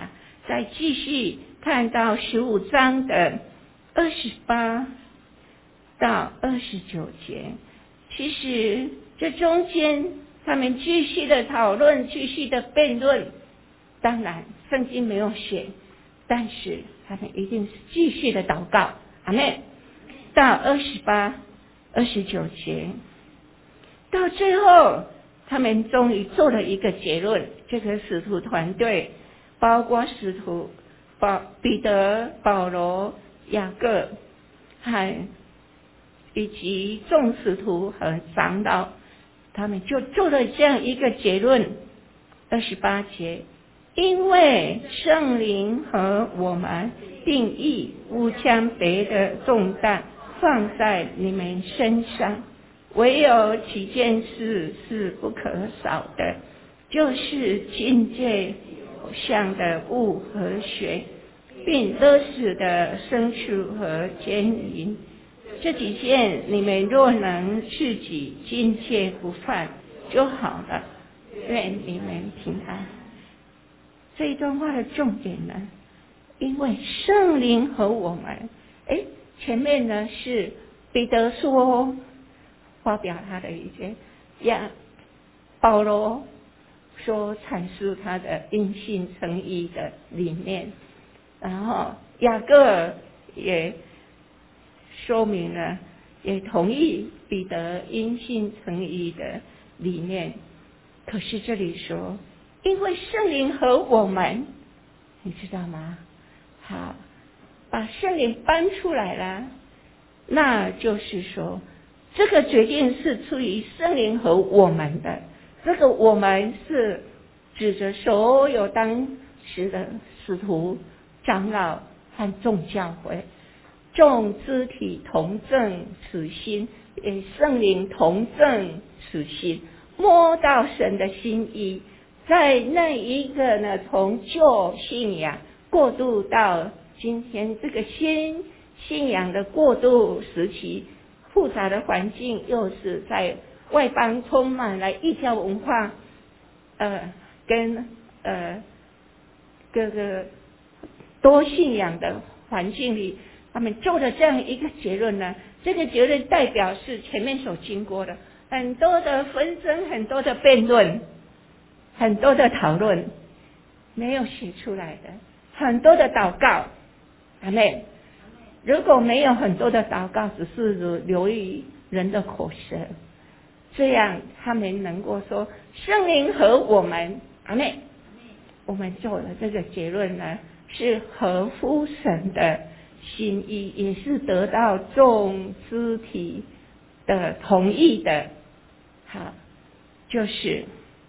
再继续看到十五章的二十八到二十九节，其实这中间他们继续的讨论，继续的辩论。当然圣经没有写，但是他们一定是继续的祷告。阿们。到二十八、二十九节，到最后他们终于做了一个结论。这个使徒团队包括使徒保彼得、保罗、雅各和以及众使徒和长老，他们就做了这样一个结论。二十八节，因为圣灵和我们定义不将别的重担放在你们身上，唯有几件事是不可少的，就是禁戒偶像的物和血，并勒死的牲畜和奸淫。这几件你们若能自己禁戒不犯就好了，愿你们平安。这一段话的重点呢，因为圣灵和我们，诶前面呢是彼得说发表他的一些，呀保罗说阐述他的因信称义的理念，然后雅各也说明了，也同意彼得因信称义的理念。可是这里说，因为圣灵和我们，你知道吗？好，把圣灵搬出来了，那就是说，这个决定是出于圣灵和我们的。这个我们是指着所有当时的使徒、长老和众教会，众肢体同正此心，也圣灵同正此心，摸到神的心意，在那一个呢，从旧信仰过渡到今天这个新信仰的过渡时期，复杂的环境又是在外邦充满了异教文化，呃，跟呃各个多信仰的环境里，他们做了这样一个结论呢。这个结论代表是前面所经过的很多的纷争，很多的辩论，很多的讨论，没有写出来的，很多的祷告。阿们。如果没有很多的祷告，只是流于人的口舌，这样他们能够说圣灵和我们，阿们。我们做了这个结论呢，是合乎神的心意，也是得到众肢体的同意的。好，就是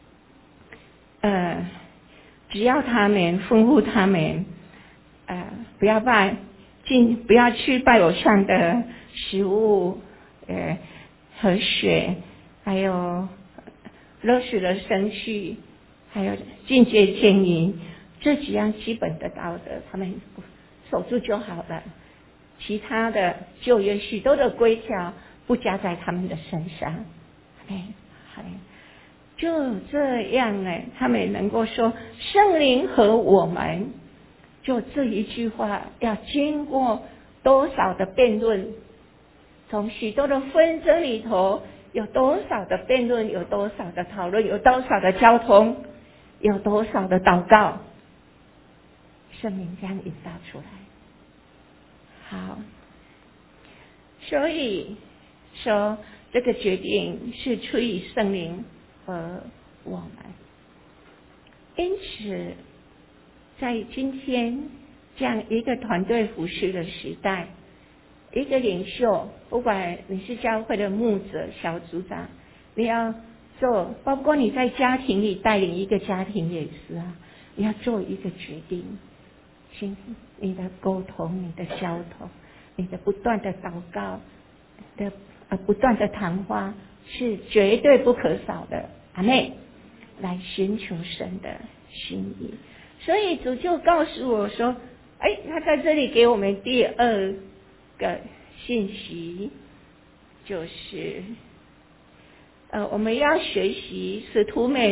呃，只要他们吩咐他们，呃，不要拜，尽不要去拜偶像的食物，呃，和血，还有勒死的牲畜，还有禁戒奸淫，这几样基本的道德，他们守住就好了。其他的旧约许多的规条不加在他们的身上。哎，好，就这样呢，他们能够说圣灵和我们，就这一句话要经过多少的辩论，从许多的纷争里头，有多少的辩论，有多少的讨论，有多少的交通，有多少的祷告，圣灵将引导出来。好，所以说这个决定是出于圣灵和我们。因此在今天这样一个团队服事的时代，一个领袖，不管你是教会的牧者、小组长，你要做，包括你在家庭里带领一个家庭也是啊，你要做一个决定，请你的沟通、你的交通、你的不断的祷告的呃不断的谈话是绝对不可少的。阿妹，来寻求神的心意。所以主就告诉我说，哎，他在这里给我们第二个信息，就是呃我们要学习使徒们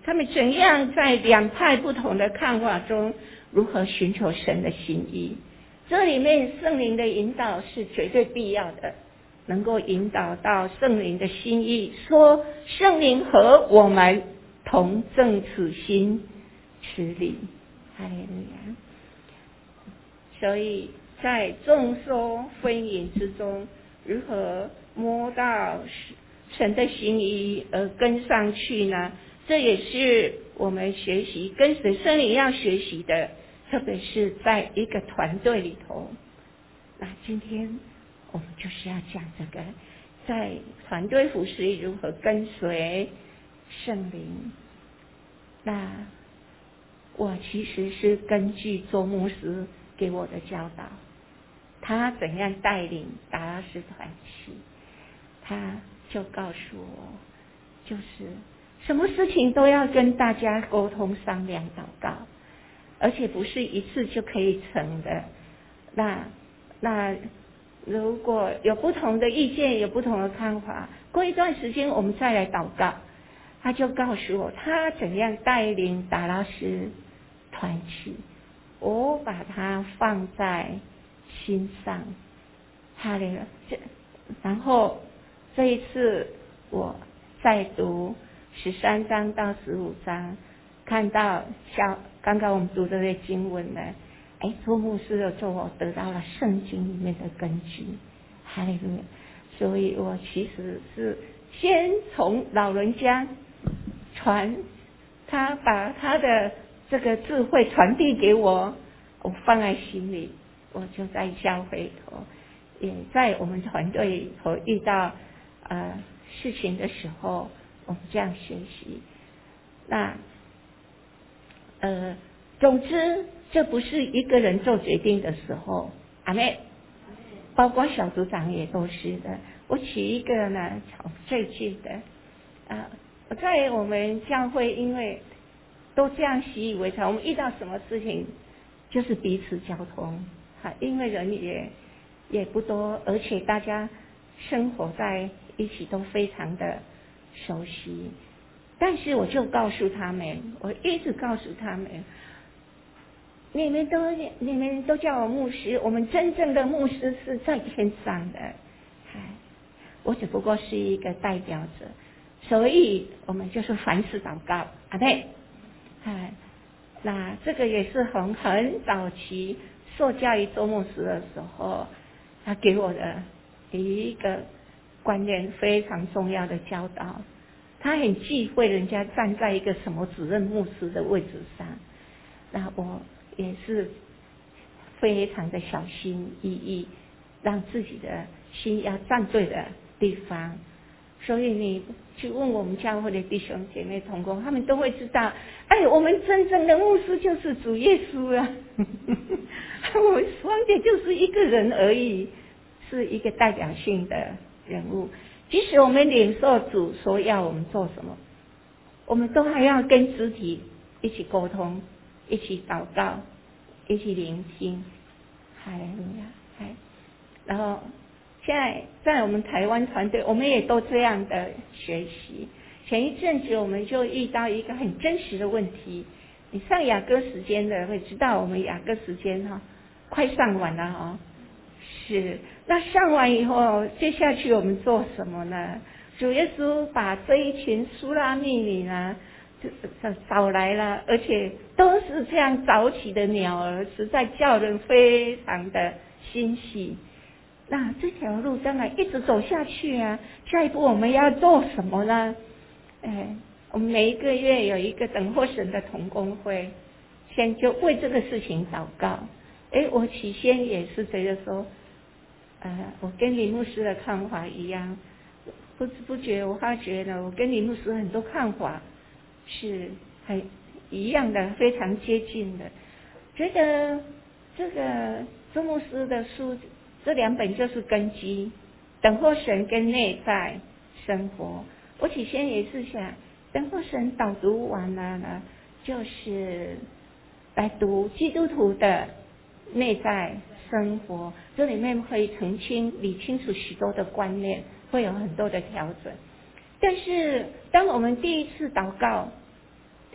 他们怎样在两派不同的看法中，如何寻求神的心意。这里面圣灵的引导是绝对必要的，能够引导到圣灵的心意，说圣灵和我们同正此心此理。哈利路亚。所以在众说纷纭之中，如何摸到神的心意而跟上去呢？这也是我们学习跟随圣灵要学习的，特别是在一个团队里头。那今天我们就是要讲这个，在团队服侍里如何跟随圣灵。那我其实是根据周牧师给我的教导，他怎样带领达拉斯团契，他就告诉我，就是什么事情都要跟大家沟通商量祷告，而且不是一次就可以成的。那那如果有不同的意见，有不同的看法，过一段时间我们再来祷告。他就告诉我他怎样带领达拉斯团契，我把它放在心上。哈利路亚。然后这一次我再读十三章到十五章，看到像刚刚我们读的这经文呢，哎，周牧师的做我得到了圣经里面的根据。哈利路亚。所以我其实是先从老人家传，他把他的这个智慧传递给我，我放在心里，我就在教会头，也在我们团队里头遇到呃事情的时候，我们这样学习。那呃，总之这不是一个人做决定的时候，阿妹，包括小组长也都是的。我举一个呢，最近的啊。我在我们教会，因为都这样习以为常，我们遇到什么事情就是彼此交通，哈，因为人也也不多，而且大家生活在一起都非常的熟悉。但是我就告诉他们，我一直告诉他们，你们都你们都叫我牧师，我们真正的牧师是在天上的，哎，我只不过是一个代表者。所以我们就是凡事祷告，阿妹，哎，那这个也是很很早期受教于周牧师的时候，他给我的一个观念非常重要的教导。他很忌讳人家站在一个什么主任牧师的位置上，那我也是非常的小心翼翼，让自己的心要站对的地方。所以你去问我们教会的弟兄姐妹同工，他们都会知道，哎，我们真正的牧师就是主耶稣啊，我们双姐就是一个人而已，是一个代表性的人物。即使我们领受主说要我们做什么，我们都还要跟肢体一起沟通，一起祷告，一起聆听。哈利路亚，嗨，然后现在在我们台湾团队，我们也都这样的学习。前一阵子我们就遇到一个很真实的问题，你上雅歌时间的会知道，我们雅歌时间哈、哦、快上完了哈、哦，是。那上完以后，接下去我们做什么呢？主耶稣把这一群苏拉密女呢找来了，而且都是这样早起的鸟儿，实在叫人非常的欣喜。那这条路当然一直走下去啊，下一步我们要做什么呢？哎，我们每一个月有一个等候神的同工会，先就为这个事情祷告。哎，我起先也是觉得说，呃，我跟李牧师的看法一样，不知不觉我发觉呢，我跟李牧师很多看法是很一样的，非常接近的。觉得这个周牧师的书，这两本就是根基，等候神跟内在生活。我起先也是想，等候神导读完了呢，就是来读基督徒的内在生活，这里面可以澄清、理清楚许多的观念，会有很多的调整。但是当我们第一次祷告，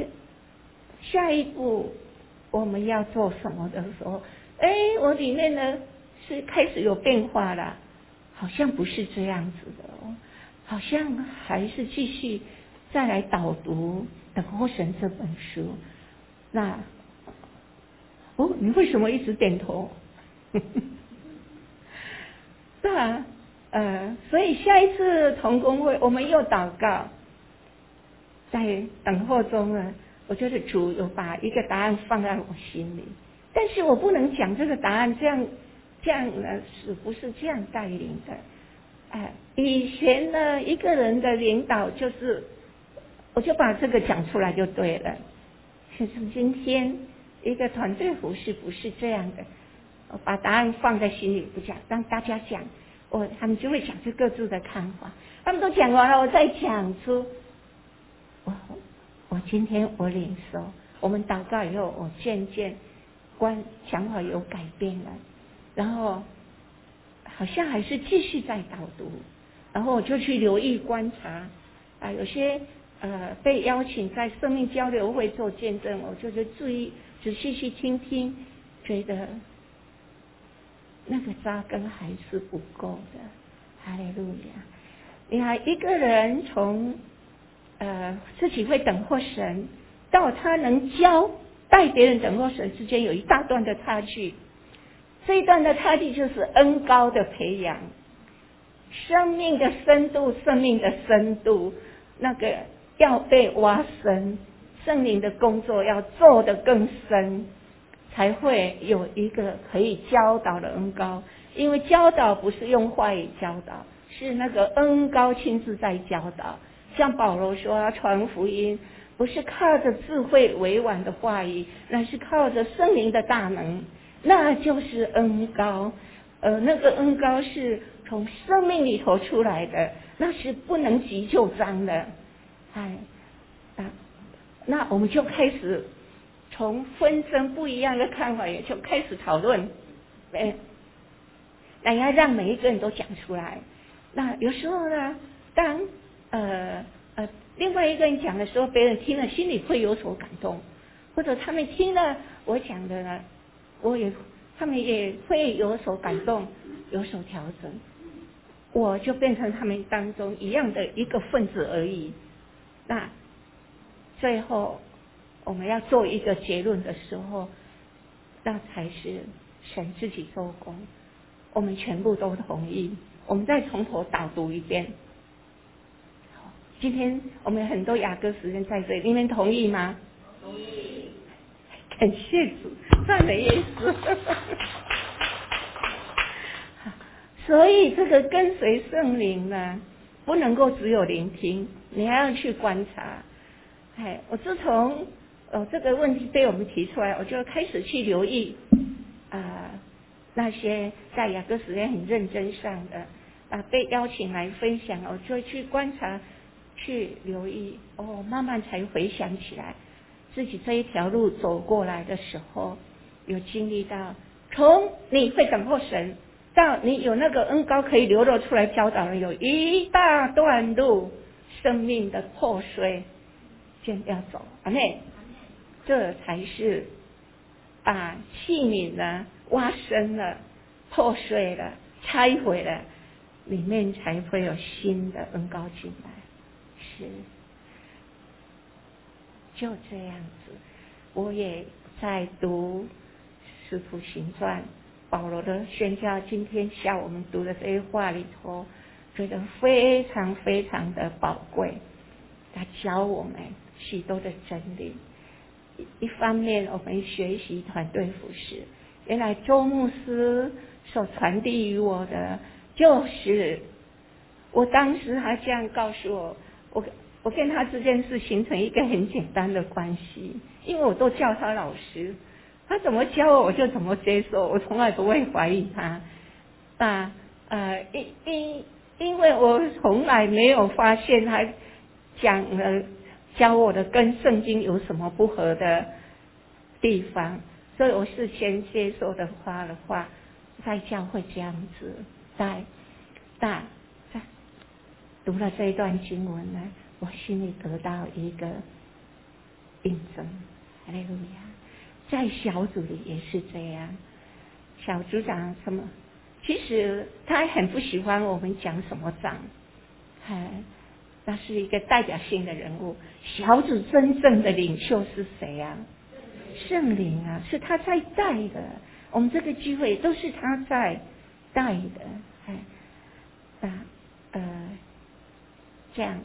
下一步我们要做什么的时候，哎，我里面呢是开始有变化了，好像不是这样子的哦，好像还是继续再来导读《等候神》这本书。那哦，你为什么一直点头？对啊，呃，所以下一次同工会，我们又祷告，在等候中呢，我觉得主有把一个答案放在我心里，但是我不能讲这个答案，这样这样呢，是不是这样带领的？哎、呃，以前呢，一个人的领导就是，我就把这个讲出来就对了。可是今天一个团队服侍不是这样的，我把答案放在心里不讲，让大家讲，我他们就会讲出各自的看法。他们都讲完了，我再讲出我我今天我领受，我们祷告以后，我渐渐观想法有改变了，然后好像还是继续在导读，然后我就去留意观察啊，有些呃被邀请在生命交流会做见证，我就是注意仔细去听听，觉得那个扎根还是不够的。哈利路亚！你看一个人从呃自己会等候神，到他能教带别人等候神之间有一大段的差距。这一段的差距就是恩高的培养，生命的深度，生命的深度，那个要被挖深，圣灵的工作要做得更深，才会有一个可以教导的恩高。因为教导不是用话语教导，是那个恩高亲自在教导。像保罗说啊，传福音不是靠着智慧委婉的话语，那是靠着圣灵的大能，那就是恩高。呃，那个恩高是从生命里头出来的，那是不能急就章的。哎，啊，那我们就开始从分身不一样的看法，也就开始讨论。哎，那要让每一个人都讲出来。那有时候呢，当呃呃另外一个人讲的时候，别人听了心里会有所感动，或者他们听了我讲的呢，我也他们也会有所感动，有所调整，我就变成他们当中一样的一个分子而已。那最后我们要做一个结论的时候，那才是神自己做工，我们全部都同意。我们再从头导读一遍。今天我们很多雅歌时间在这里，你们同意吗？同意。感谢主，赞美耶稣。所以这个跟随圣灵呢，不能够只有聆听，你还要去观察。哎，我自从呃这个问题被我们提出来，我就开始去留意啊、呃、那些在雅各实验很认真上的啊被邀请来分享，我就去观察，去留意，哦，慢慢才回想起来，自己这一条路走过来的时候，有经历到从你会等候神，到你有那个恩膏可以流露出来教导人，有一大段路生命的破碎。先要走，阿妹，这才是把器皿呢挖深了、破碎了、拆毁了，里面才会有新的恩膏进来。是，就这样子。我也在读《使徒行传》，保罗的宣教，今天下午我们读的这些话里头，觉得非常非常的宝贵。他教我们许多的真理，一方面我们学习团队服侍，原来周牧师所传递于我的，就是我当时他这样告诉我，我我跟他之间是形成一个很简单的关系，因为我都叫他老师，他怎么教我我就怎么接受，我从来不会怀疑他。啊呃因因因为我从来没有发现他讲了教我的跟圣经有什么不合的地方，所以我事先接受的话的话，在教会这样子，在在在读了这一段经文呢，我心里得到一个印证， 哈利路亚！在小组里也是这样，小组长什么？其实他很不喜欢我们讲什么长，哎，那是一个代表性的人物。小组真正的领袖是谁啊？圣灵啊，是他在带的。我们这个聚会都是他在带的，哎，啊，呃，这样，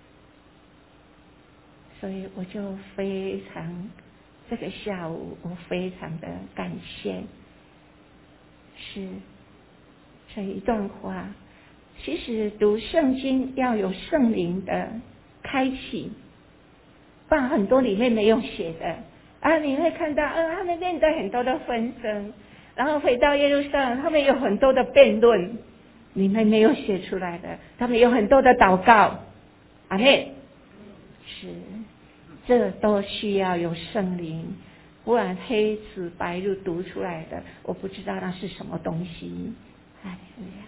所以我就非常这个下午我非常的感谢，是这一段话。其实读圣经要有圣灵的开启，不然很多里面没有写的啊，你会看到，呃，他们面对很多的纷争，然后回到耶路撒冷，他们有很多的辩论，你们没有写出来的，他们有很多的祷告，阿妹，是，这都需要有圣灵，不然黑纸白字读出来的，我不知道那是什么东西，哎呀。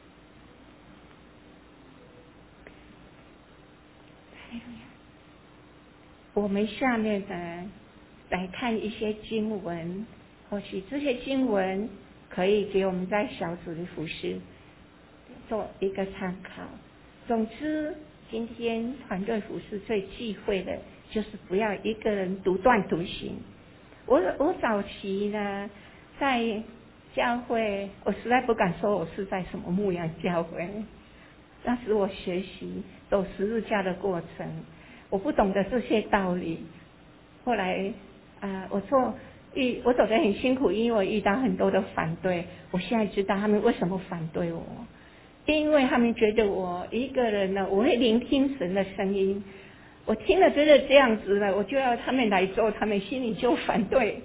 我们下面呢来看一些经文，或许这些经文可以给我们在小组的服事做一个参考。总之，今天团队服事最忌讳的就是不要一个人独断独行。我我早期呢在教会，我实在不敢说我是在什么牧羊教会，那时我学习走十字架的过程。我不懂得这些道理，后来啊、呃，我做遇我走得很辛苦，因为我遇到很多的反对。我现在知道他们为什么反对我，因为他们觉得我一个人呢，我会聆听神的声音，我听了觉得这样子了，我就要他们来做，他们心里就反对。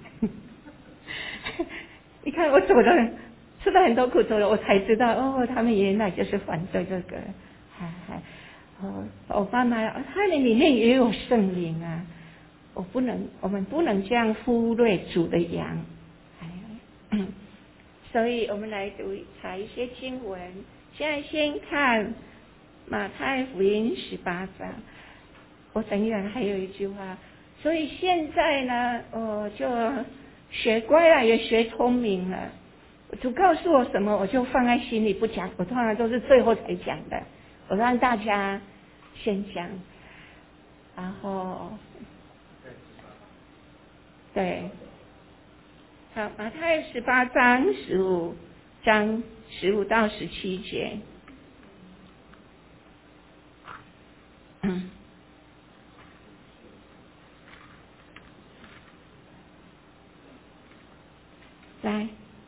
你看我走的吃了很多苦头了，我才知道哦，他们原来就是反对这个，嗨嗨。哦，我妈妈，他们里面也有圣灵啊！我不能，我们不能这样忽略主的羊。哎，所以我们来读查一些经文。现在先看马太福音十八章。我等一会还有一句话，所以现在呢，我就学乖了，也学聪明了。主告诉我什么，我就放在心里不讲，我通常都是最后才讲的。我让大家先讲，然后对，好，马太十八章十五章十五到十七节，嗯，来，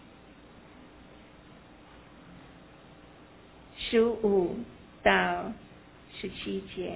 十五到十七节，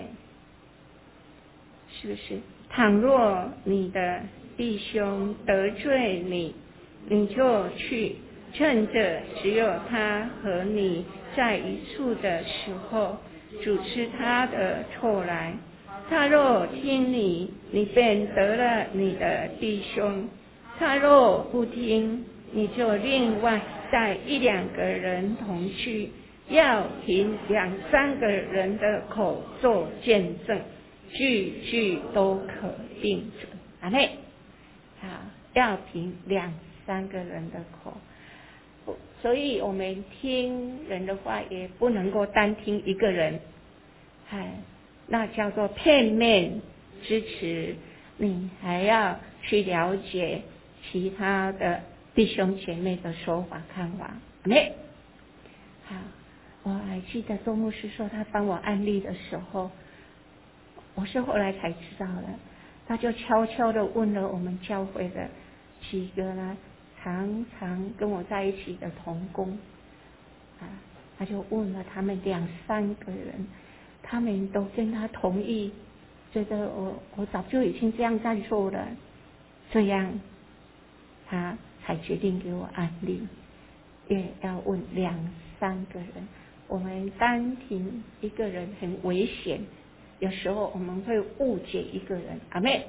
是不是？倘若你的弟兄得罪你，你就去，趁着只有他和你在一处的时候，主持他的错来。他若听你，你便得了你的弟兄；他若不听，你就另外带一两个人同去，要凭两三个人的口做见证。句句都可定准，阿妹，好，要凭两三个人的口，所以我们听人的话也不能够单听一个人，哎，那叫做片面支持，你还要去了解其他的弟兄姐妹的说法看法，阿妹，好，我还记得周牧师说他帮我案例的时候。我是后来才知道的，他就悄悄的问了我们教会的几个呢，常常跟我在一起的同工，啊，他就问了他们两三个人，他们都跟他同意，觉得我我早就已经这样在做了，这样他才决定给我案例，也要问两三个人，我们单凭一个人很危险。有时候我们会误解一个人，阿妹，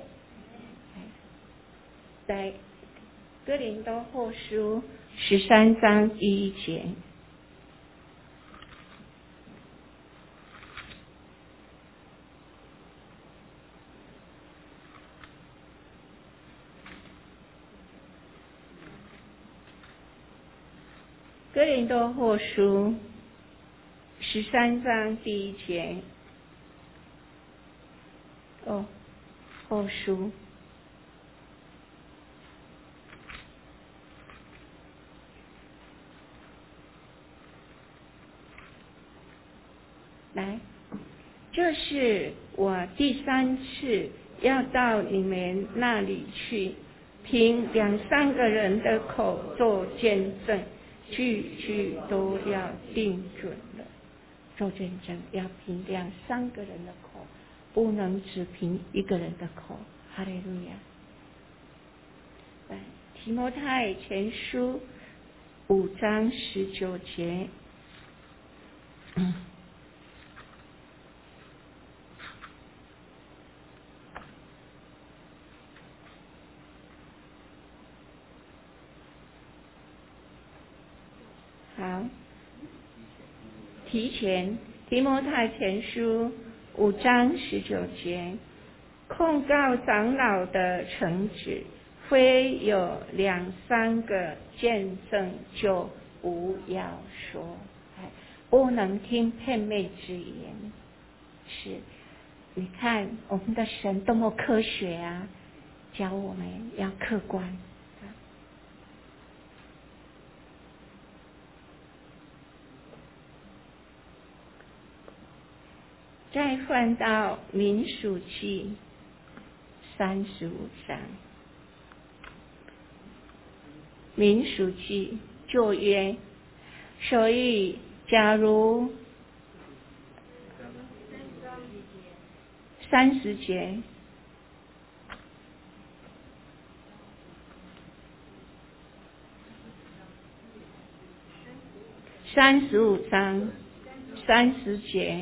在哥林多后书十三章第一节， 哥林多后书十三章第一节。哦，后书。来，这是我第三次要到你们那里去，凭两三个人的口做见证，句句都要定准了。做见证要凭两三个人的口，不能只凭一个人的口。哈利路亚！来，提摩太前书五章十九节。嗯好，提前提摩太前书五章十九节，控告长老的臣子，非有两三个见证，就不要说，不能听片面之言。是，你看我们的神多么科学啊，教我们要客观。再翻到民数记三十五章，民数记旧约，所以假如三十节，三十五章三十节。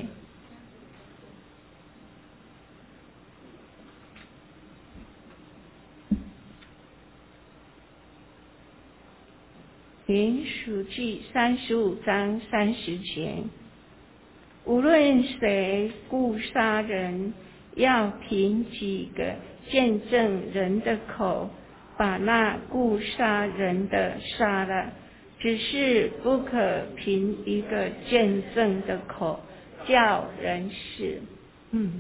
民数记三十五章三十节，无论谁故杀人，要凭几个见证人的口，把那故杀人的杀了，只是不可凭一个见证的口叫人死。嗯，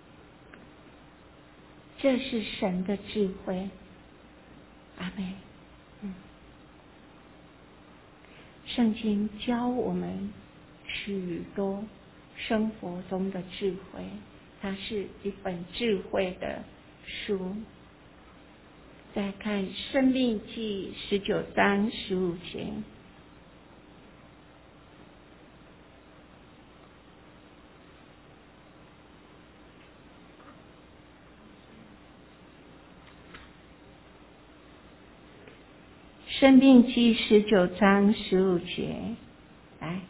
这是神的智慧。阿们。嗯。圣经教我们许多生活中的智慧，它是一本智慧的书。再看《申命记》十九章十五节，《申命记》十九章十五节，来。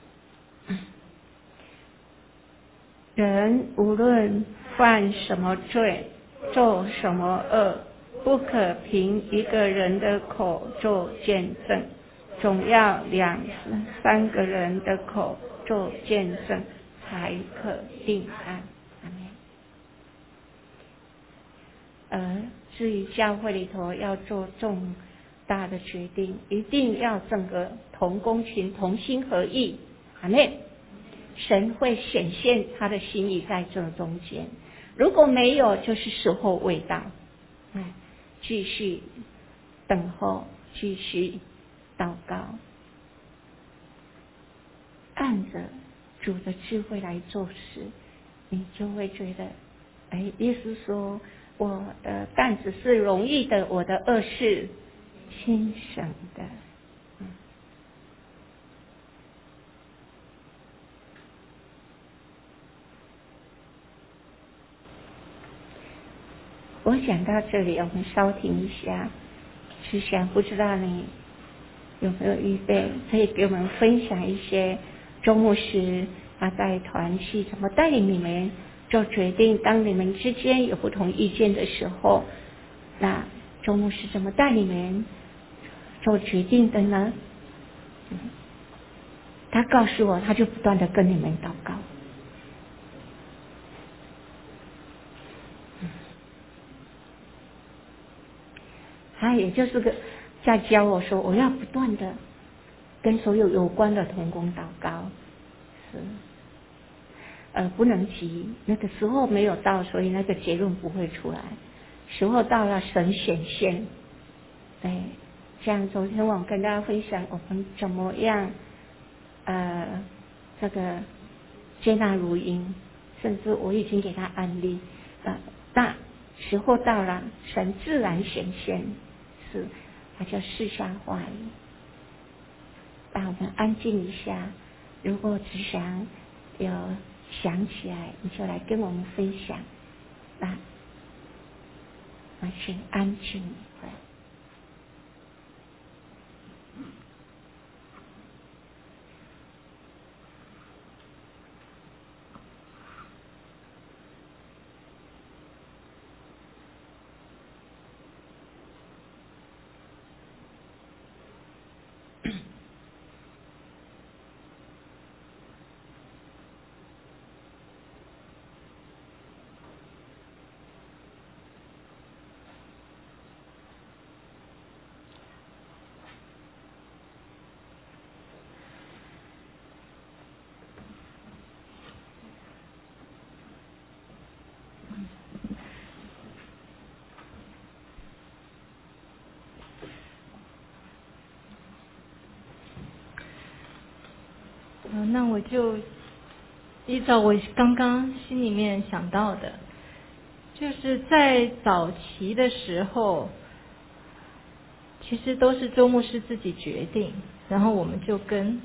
人无论犯什么罪，做什么恶，不可凭一个人的口做见证，总要两三个人的口做见证，才可定案。阿们。而至于教会里头要做重大的决定，一定要整个同工群同心合意。阿们。神会显现他的心意在这中间，如果没有，就是时候未到。哎，继续等候，继续祷告，按着主的智慧来做事，你就会觉得，哎，耶稣说我的担子是容易的，我的恶是轻省的。我讲到这里，我们稍停一下。之前不知道你有没有预备，可以给我们分享一些周牧师他在团契怎么带领你们做决定。当你们之间有不同意见的时候，那周牧师怎么带你们做决定的呢？嗯、他告诉我，他就不断的跟你们祷告。他也就是个在教我说，我要不断的跟所有有关的同工祷告，是，呃，不能急，那个时候没有到，所以那个结论不会出来。时候到了，神显现。对，像昨天我跟大家分享，我们怎么样，呃，这个接纳如音，甚至我已经给他安利，呃，那时候到了，神自然显现，是，他就释下话语。让我们安静一下，如果只想有想起来，你就来跟我们分享。那，那请安静一会。
嗯，那我就依照我刚刚心里面想到的，就是在早期的时候，其实都是周牧师自己决定，然后我们就跟。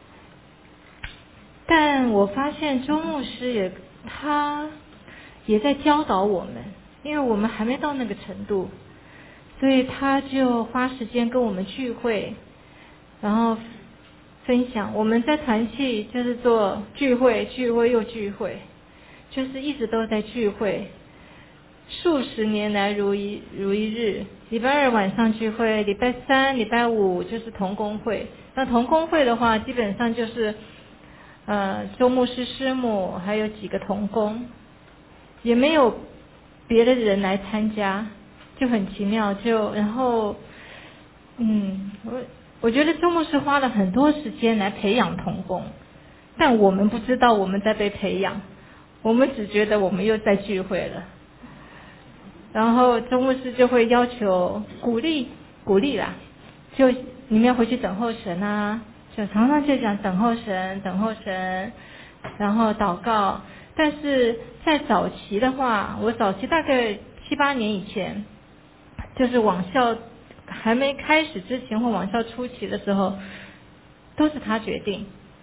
但我发现周牧师也他也在教导我们，因为我们还没到那个程度，所以他就花时间跟我们聚会，然后分享。我们在团契就是做聚会，聚会又聚会，就是一直都在聚会，数十年来如一如一日。礼拜二晚上聚会，礼拜三、礼拜五就是同工会。那同工会的话，基本上就是呃周牧师师母还有几个同工，也没有别的人来参加，就很奇妙。就然后嗯我我觉得周牧师花了很多时间来培养同工，但我们不知道我们在被培养，我们只觉得我们又在聚会了。然后周牧师就会要求鼓励鼓励啦，就你们要回去等候神啊，就常常就讲等候神等候神，然后祷告。但是在早期的话，我早期大概七八年以前，就是网校还没开始之前或网校初期的时候，都是他决定，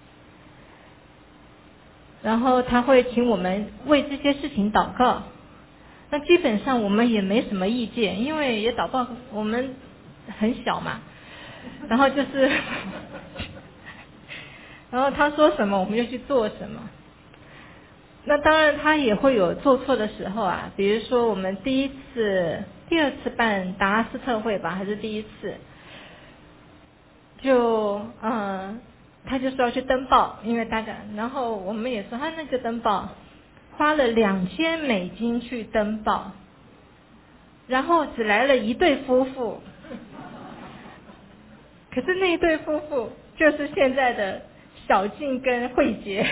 然后他会请我们为这些事情祷告。那基本上我们也没什么意见，因为也祷告，我们很小嘛，然后就是然后他说什么我们就去做什么。那当然他也会有做错的时候啊，比如说我们第一次第二次办达拉斯特会吧，还是第一次，就嗯他就说要去登报，因为大家，然后我们也说他那个登报花了两千美金去登报，然后只来了一对夫妇，可是那一对夫妇就是现在的小静跟慧杰。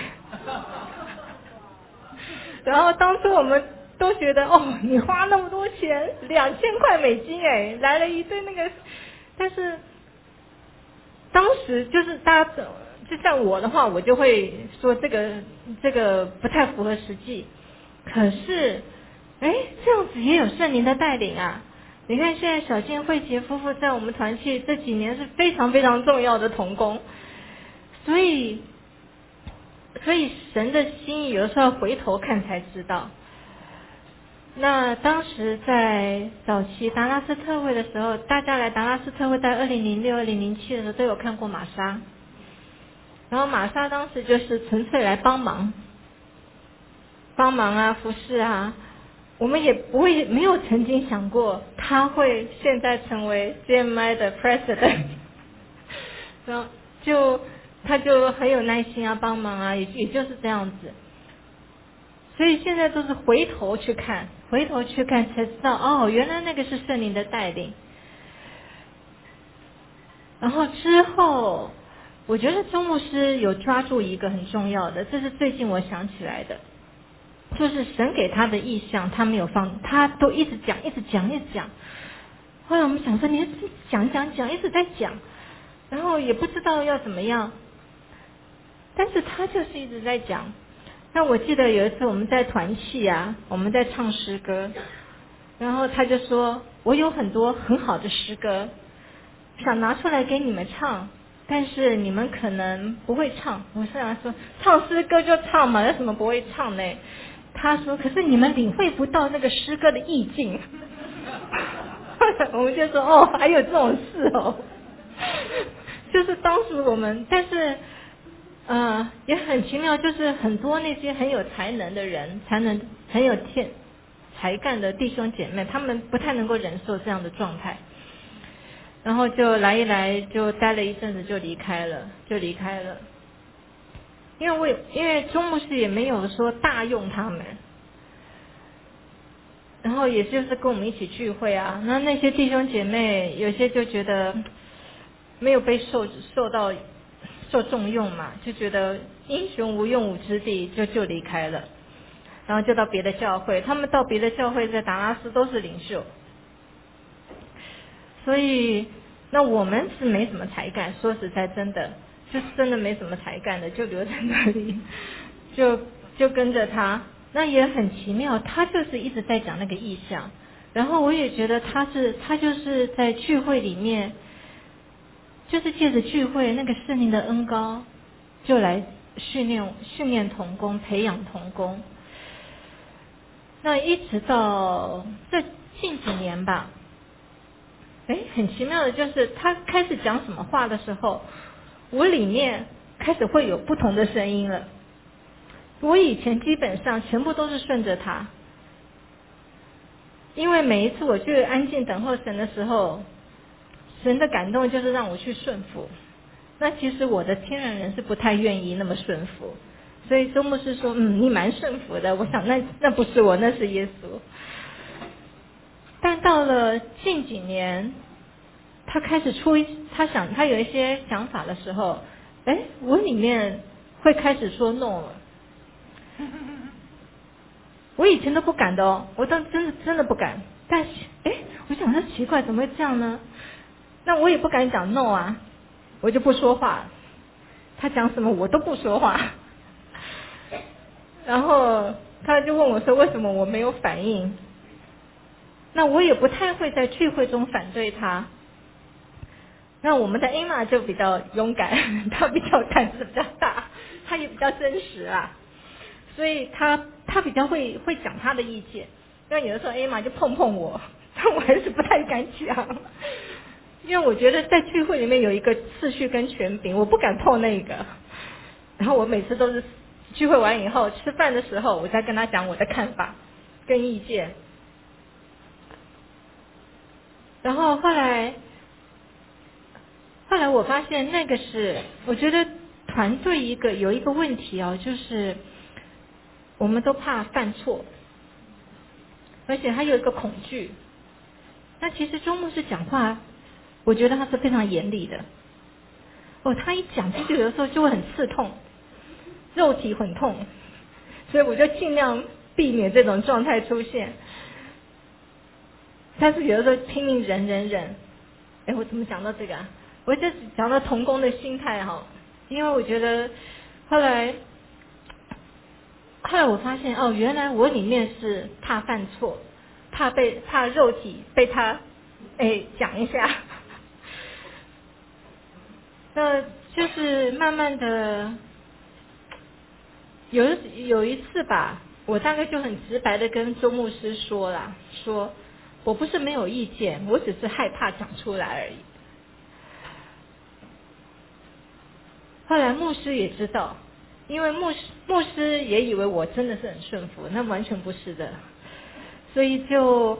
然后当初我们都觉得，哦，你花那么多钱，两千块美金哎，来了一对那个，但是当时就是大家，就像我的话，我就会说这个这个不太符合实际。可是，哎，这样子也有圣灵的带领啊！你看现在小静慧杰夫妇在我们团契这几年是非常非常重要的同工，所以。所以神的心意有时候要回头看才知道。那当时在早期达拉斯特会的时候，大家来达拉斯特会在二零零六、二零零七的时候都有看过玛莎，然后玛莎当时就是纯粹来帮忙，帮忙啊，服侍啊，我们也不会没有曾经想过他会现在成为 G M I 的 President， 然后就。他就很有耐心啊，帮忙啊，也也就是这样子。所以现在都是回头去看，回头去看才知道，哦，原来那个是圣灵的带领。然后之后， 我觉得周牧师有抓住一个很重要的，这是最近我想起来的，就是神给他的意象，他没有放，他都一直讲，一直讲，一直讲。后来我们想说，你讲讲讲，一直在讲，然后也不知道要怎么样，但是他就是一直在讲。那我记得有一次我们在团契啊，我们在唱诗歌，然后他就说，我有很多很好的诗歌，想拿出来给你们唱，但是你们可能不会唱。我虽然说唱诗歌就唱嘛，有什么不会唱呢？他说，可是你们领会不到那个诗歌的意境。我们就说，哦，还有这种事哦。就是当时我们，但是呃也很奇妙，就是很多那些很有才能的人，才能很有天才干的弟兄姐妹，他们不太能够忍受这样的状态，然后就来一来就待了一阵子就离开了，就离开了。因为我因为钟牧师也没有说大用他们，然后也就是跟我们一起聚会啊，那那些弟兄姐妹有些就觉得没有被受受到受重用嘛，就觉得英雄无用武之地，就就离开了，然后就到别的教会，他们到别的教会在达拉斯都是领袖，所以那我们是没什么才干，说实在真的就是真的没什么才干的，就留在那里，就就跟着他。那也很奇妙，他就是一直在讲那个意象，然后我也觉得他是他就是在聚会里面，就是借着聚会那个圣灵的恩膏，就来训练训练同工，培养同工。那一直到这近几年吧，哎，很奇妙的就是他开始讲什么话的时候，我里面开始会有不同的声音了。我以前基本上全部都是顺着他，因为每一次我去安静等候神的时候，神的感动就是让我去顺服。那其实我的天然人是不太愿意那么顺服，所以周牧师说，嗯，你蛮顺服的。我想那那不是我，那是耶稣。但到了近几年，他开始出他想他有一些想法的时候，哎，我里面会开始说 no 了。我以前都不敢的哦，我都真的真的不敢。但是，哎，我想说奇怪，怎么会这样呢？那我也不敢讲 no 啊，我就不说话。他讲什么我都不说话。然后他就问我说，为什么我没有反应？那我也不太会在聚会中反对他。那我们的 Emma 就比较勇敢，她比较胆子比较大，她也比较真实啊。所以他他比较会会讲他的意见，那有的时候 Emma 就碰碰我，但我还是不太敢讲，因为我觉得在聚会里面有一个次序跟权柄，我不敢碰那个。然后我每次都是聚会完以后吃饭的时候，我再跟他讲我的看法跟意见。然后后来后来我发现那个是，我觉得团队一个有一个问题哦，就是我们都怕犯错，而且还有一个恐惧。那其实周牧师讲话，我觉得他是非常严厉的。哦，他一讲出去的时候就会很刺痛，肉体很痛，所以我就尽量避免这种状态出现。但是有的时候拼命忍忍忍。哎，我怎么讲到这个啊？我就讲到同工的心态哈，因为我觉得后来。后来我发现哦，原来我里面是怕犯错，怕被怕肉体被他哎讲一下，那就是慢慢的有有一次吧，我大概就很直白的跟周牧师说啦，说我不是没有意见，我只是害怕讲出来而已。后来牧师也知道。因为牧师牧师也以为我真的是很顺服，那完全不是的，所以就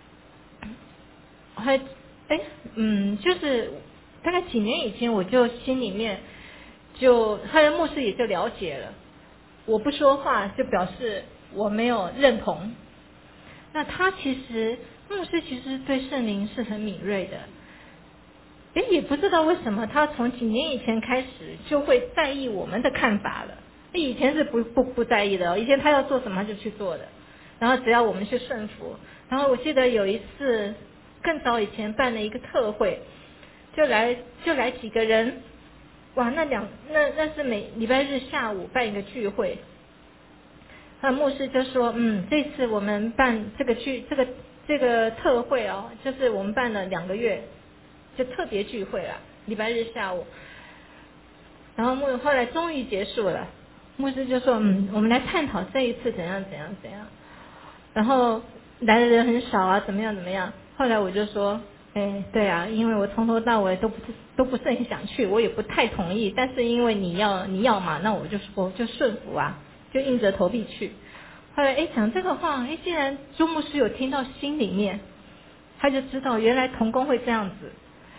还哎嗯，就是大概几年以前，我就心里面就后来牧师也就了解了，我不说话就表示我没有认同。那他其实牧师其实对圣灵是很敏锐的， 哎，也不知道为什么他从几年以前开始就会在意我们的看法了。以前是不不不在意的，以前他要做什么他就去做的，然后只要我们去顺服。然后我记得有一次更早以前办了一个特会，就来就来几个人，哇，那两那那是每礼拜日下午办一个聚会。那牧师就说，嗯，这次我们办这个聚这个这个特会哦，就是我们办了两个月，就特别聚会啦，礼拜日下午。然后牧后来终于结束了，牧师就说，嗯，我们来探讨这一次怎样怎样怎样。然后来的人很少啊，怎么样怎么样。后来我就说，哎，对啊，因为我从头到尾都不是都不是很想去，我也不太同意，但是因为你要你要嘛，那我就我就顺服啊，就硬着头皮去。后来哎讲这个话，哎，既然朱牧师有听到心里面，他就知道原来同工会这样子。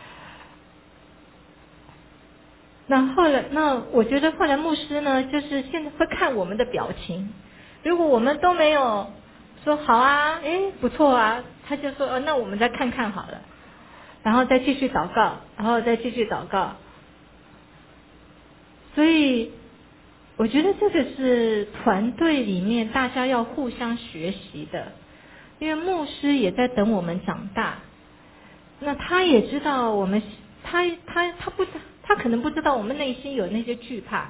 那后来，那我觉得后来牧师呢，就是现在会看我们的表情，如果我们都没有说好啊，哎，不错啊，他就说，哦，那我们再看看好了，然后再继续祷告，然后再继续祷告。所以我觉得这个是团队里面大家要互相学习的，因为牧师也在等我们长大，那他也知道我们，他他他不他可能不知道我们内心有那些惧怕，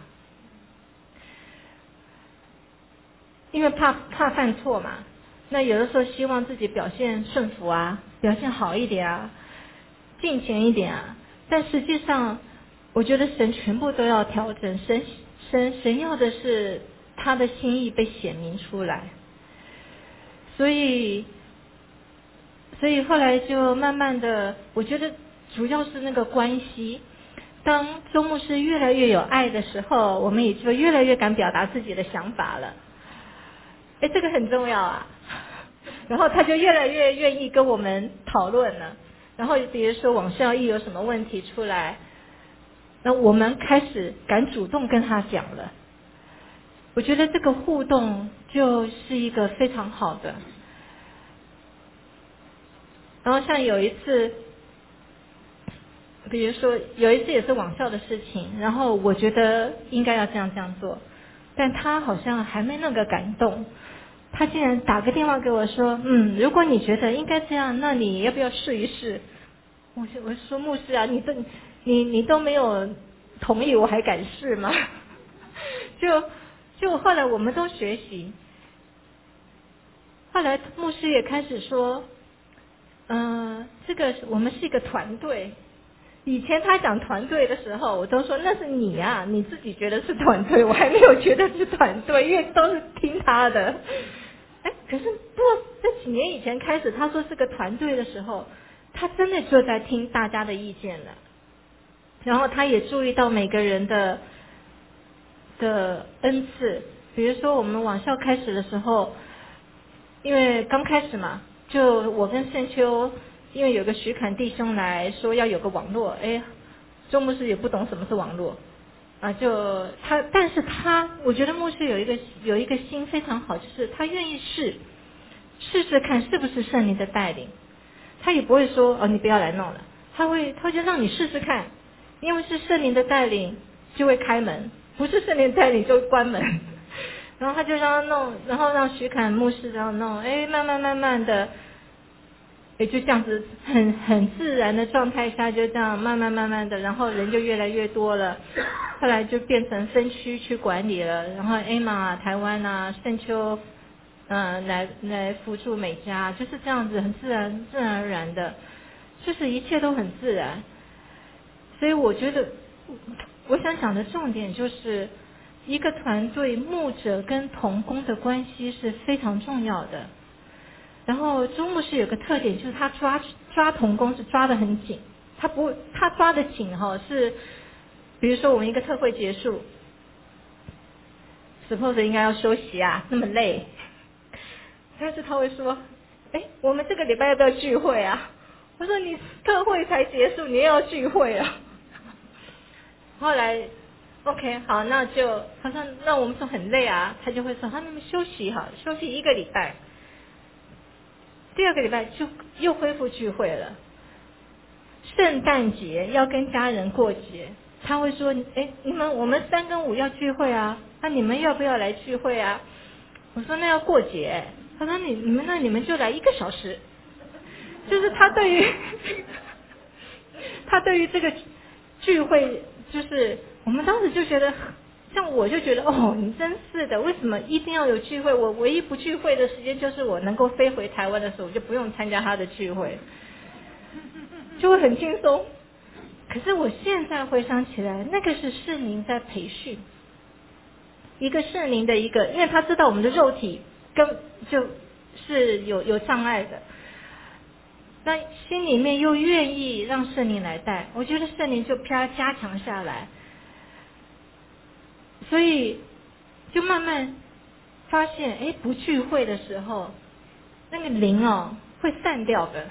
因为怕怕犯错嘛。那有的时候希望自己表现顺服啊，表现好一点啊，敬虔一点啊。但实际上，我觉得神全部都要调整，神神神要的是他的心意被显明出来。所以，所以后来就慢慢的，我觉得主要是那个关系。当周牧师越来越有爱的时候，我们也就越来越敢表达自己的想法了。哎，这个很重要啊。然后他就越来越愿意跟我们讨论了。然后比如说网校一有什么问题出来，那我们开始敢主动跟他讲了。我觉得这个互动就是一个非常好的。然后像有一次，比如说有一次也是网校的事情，然后我觉得应该要这样这样做，但他好像还没那个感动。他竟然打个电话给我说，嗯，如果你觉得应该这样，那你要不要试一试？我我说牧师啊，你都你你都没有同意，我还敢试吗？就就后来我们都学习，后来牧师也开始说，嗯、呃，这个我们是一个团队。以前他讲团队的时候，我都说那是你啊，你自己觉得是团队，我还没有觉得是团队，因为都是听他的。哎，可是不，这几年以前开始他说是个团队的时候，他真的就在听大家的意见了。然后他也注意到每个人的的恩赐，比如说我们网校开始的时候，因为刚开始嘛，就我跟圣秋，因为有个许侃弟兄来说要有个网络，哎，周牧师也不懂什么是网络啊，就他，但是他，我觉得牧师有一个有一个心非常好，就是他愿意试试试看是不是圣灵的带领，他也不会说哦你不要来弄了，他会他就让你试试看，因为是圣灵的带领就会开门，不是圣灵带领就会关门。然后他就让他弄，然后让许侃牧师这样弄，哎，慢慢慢慢的，也就这样子很很自然的状态下，就这样慢慢慢慢的，然后人就越来越多了，后来就变成分区去管理了，然后 Emma 台湾啊，圣秋，嗯、呃，来来辅助美加，就是这样子很自然自然而然的，就是一切都很自然，所以我觉得我想讲的重点就是。一个团队牧者跟同工的关系是非常重要的。然后周牧师有个特点，就是他抓抓同工是抓得很紧，他不他抓得紧哈、哦、是，比如说我们一个特会结束 ，suppose 应该要休息啊，那么累，但是他会说，哎，我们这个礼拜要不要聚会啊？我说你特会才结束，你也要聚会啊？后来。OK， 好，那就他说，那我们说很累啊，他就会说，他那么休息好，休息一个礼拜，第二个礼拜就又恢复聚会了。 圣诞节要跟家人过节，他会说：“哎，你们我们三跟五要聚会啊，那你们要不要来聚会啊？”我说：“那要过节。”他说：“你你们那你们就来一个小时。”就是他对于他对于这个聚会，就是我们当时就觉得，像我就觉得哦，你真是的，为什么一定要有聚会？我唯一不聚会的时间就是我能够飞回台湾的时候，我就不用参加他的聚会，就会很轻松。可是我现在回想起来，那个是圣灵在培训，一个圣灵的一个，因为他知道我们的肉体跟就是有有障碍的。那心里面又愿意让圣灵来带，我觉得圣灵就啪加强下来，所以就慢慢发现，哎，不聚会的时候，那个灵哦会散掉的。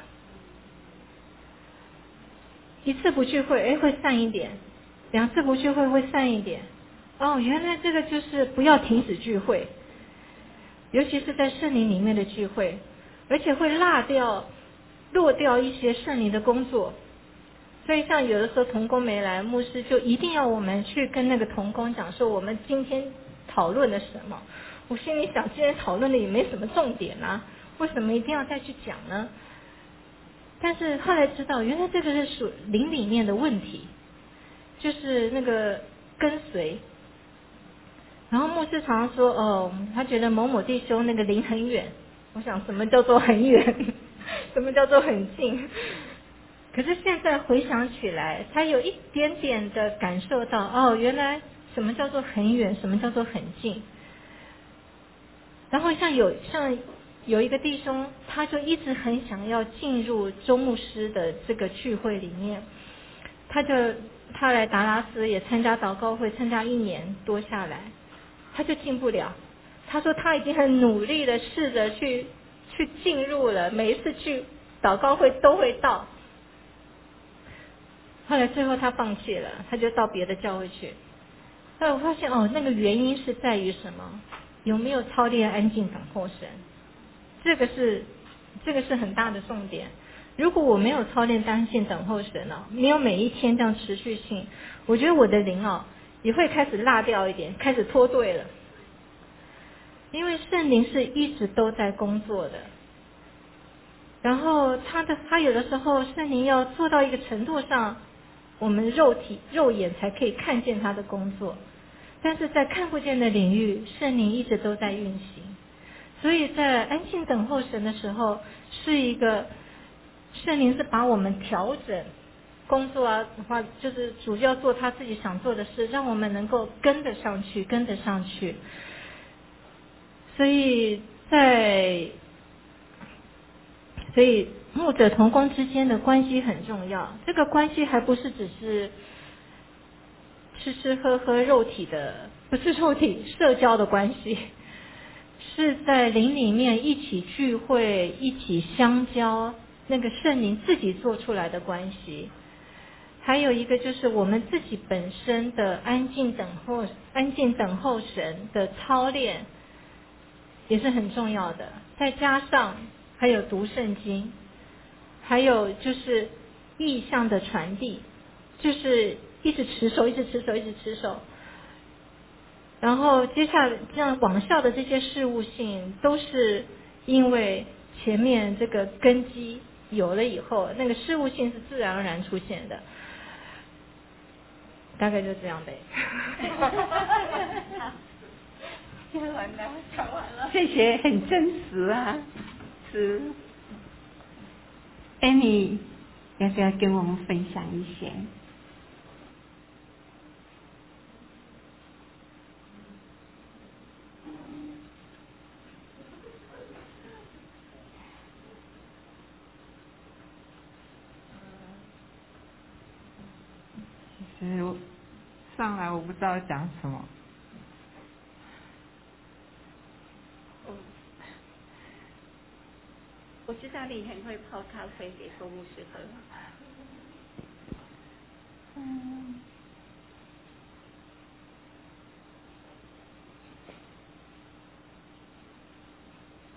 一次不聚会，哎，会散一点；两次不聚会会散一点。哦，原来这个就是不要停止聚会，尤其是在圣灵里面的聚会，而且会落掉。落掉一些圣灵的工作，所以像有的时候同工没来，牧师就一定要我们去跟那个同工讲说我们今天讨论了什么。我心里想，今天讨论的也没什么重点啊，为什么一定要再去讲呢？但是后来知道，原来这个是属灵里面的问题，就是那个跟随。然后牧师常常说，哦，他觉得某某弟兄那个灵很远。我想，什么叫做很远？什么叫做很近？可是现在回想起来，他有一点点的感受到，哦，原来什么叫做很远，什么叫做很近。然后像有像有一个弟兄，他就一直很想要进入周牧师的这个聚会里面，他就他来达拉斯也参加祷告会，参加一年多下来，他就进不了。他说他已经很努力的试着去去进入了，每一次去祷告会都会到。后来最后他放弃了，他就到别的教会去。后来我发现哦，那个原因是在于什么？有没有操练安静等候神？这个是这个是很大的重点。如果我没有操练安静等候神哦，没有每一天这样持续性，我觉得我的灵哦也会开始落掉一点，开始脱队了。因为圣灵是一直都在工作的，然后他的他有的时候圣灵要做到一个程度上，我们肉体肉眼才可以看见他的工作，但是在看不见的领域，圣灵一直都在运行。所以在安静等候神的时候，是一个圣灵是把我们调整工作啊的话，就是主要做他自己想做的事，让我们能够跟得上去，跟得上去。所以在所以牧者同工之间的关系很重要，这个关系还不是只是吃吃喝喝肉体的，不是肉体社交的关系，是在灵里面一起聚会，一起相交，那个圣灵自己做出来的关系。还有一个就是我们自己本身的安静等候安静等候神的操练也是很重要的，再加上还有读圣经，还有就是意象的传递，就是一直持守一直持守一直持守，然后接下来这样往下的这些事物性都是因为前面这个根基有了以后，那个事物性是自然而然出现的，大概就这样呗。
讲完了，讲完了。谢谢，很真实啊，是。Annie，要不要跟我们分享一些？
其实我上来我不知道讲什么。
我知道你很会泡咖啡给周牧师喝。嗯。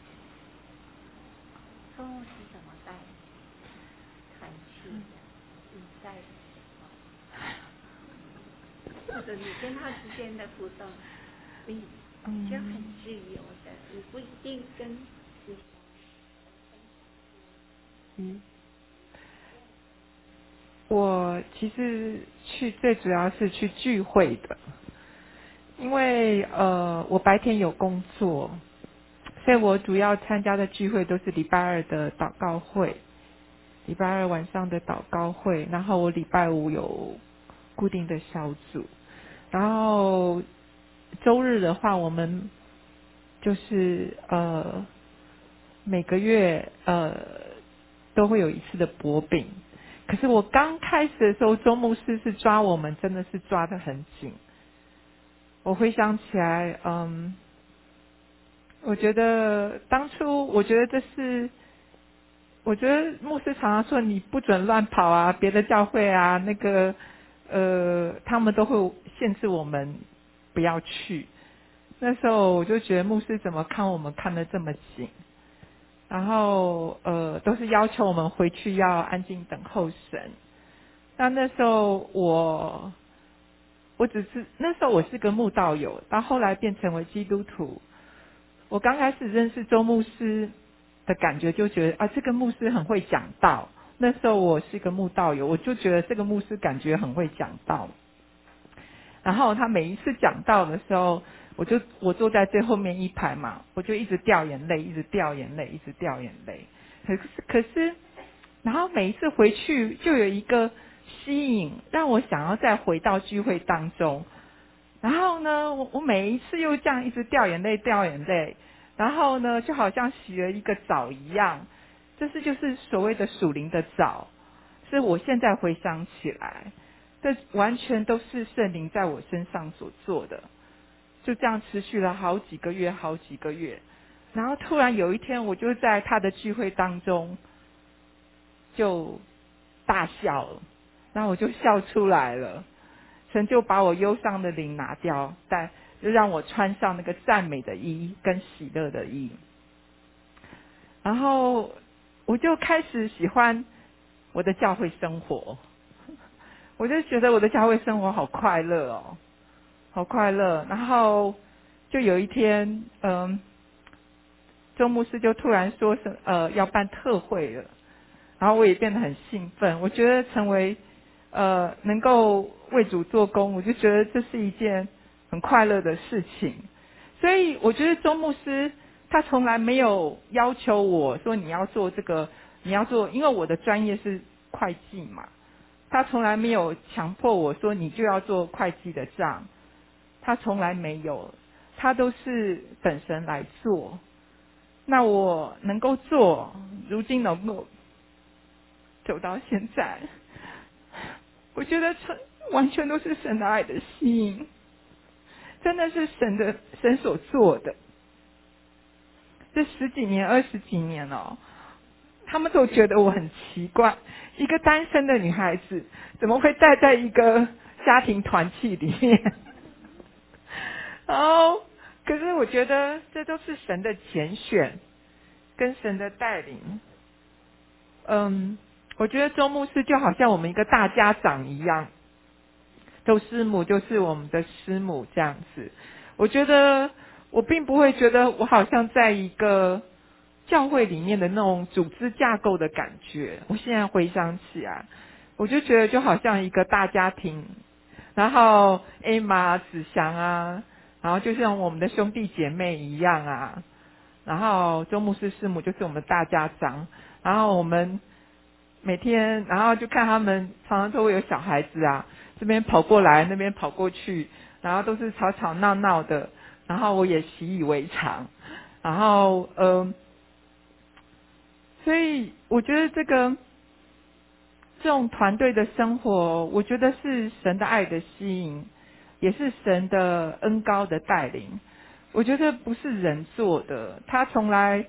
周牧师怎么带？团契的。 在的时候，或者你跟他之间的互动，你就很自由的，你不一定跟你
嗯，我其实去最主要是去聚会的，因为呃我白天有工作，所以我主要参加的聚会都是礼拜二的祷告会，礼拜二晚上的祷告会，然后我礼拜五有固定的小组，然后周日的话，我们就是呃每个月呃都会有一次的薄饼。可是我刚开始的时候，周牧师是抓我们，真的是抓得很紧。我回想起来，嗯，我觉得当初，我觉得这是，我觉得牧师常常说你不准乱跑啊，别的教会啊，那个呃，他们都会限制我们不要去。那时候我就觉得牧师怎么看我们看得这么紧，然后呃，都是要求我们回去要安静等候神。那那时候我，我只是那时候我是个慕道友，到后来变成为基督徒。我刚开始认识周牧师的感觉，就觉得啊，这个牧师很会讲道。那时候我是一个慕道友，我就觉得这个牧师感觉很会讲道。然后他每一次讲道的时候，我就我坐在最后面一排嘛，我就一直掉眼泪，一直掉眼泪，一直掉眼泪。可是可是，然后每一次回去就有一个吸引，让我想要再回到聚会当中。然后呢，我我每一次又这样一直掉眼泪，掉眼泪。然后呢，就好像洗了一个澡一样，这是就是所谓的属灵的澡。是我现在回想起来，这完全都是圣灵在我身上所做的。就这样持续了好几个月，好几个月。然后突然有一天，我就在他的聚会当中就大笑了，然后我就笑出来了。神就把我忧伤的灵拿掉，但就让我穿上那个赞美的衣跟喜乐的衣。然后我就开始喜欢我的教会生活，我就觉得我的教会生活好快乐哦，好快乐。然后就有一天，嗯，周牧师就突然说是呃要办特会了，然后我也变得很兴奋。我觉得成为呃能够为主做工，我就觉得这是一件很快乐的事情。所以我觉得周牧师他从来没有要求我说你要做这个，你要做，因为我的专业是会计嘛，他从来没有强迫我说你就要做会计的账，他从来没有，他都是等神来做。那我能够做，如今能够走到现在，我觉得完全都是神的爱的吸引，真的是神的神所做的。这十几年、二十几年哦，他们都觉得我很奇怪，一个单身的女孩子怎么会待在一个家庭团契里面？然后，可是我觉得这都是神的拣选，跟神的带领。嗯，我觉得周牧师就好像我们一个大家长一样，周师母就是我们的师母这样子。我觉得我并不会觉得我好像在一个教会里面的那种组织架构的感觉。我现在回想起来，我就觉得就好像一个大家庭，然后 Emma 子祥啊，然后就像我们的兄弟姐妹一样啊，然后周牧师师母就是我们大家长，然后我们每天，然后就看他们常常都会有小孩子啊，这边跑过来，那边跑过去，然后都是吵吵闹闹的，然后我也习以为常，然后呃，所以我觉得这个这种团队的生活，我觉得是神的爱的吸引，也是神的恩膏的带领。我觉得不是人做的，他从来，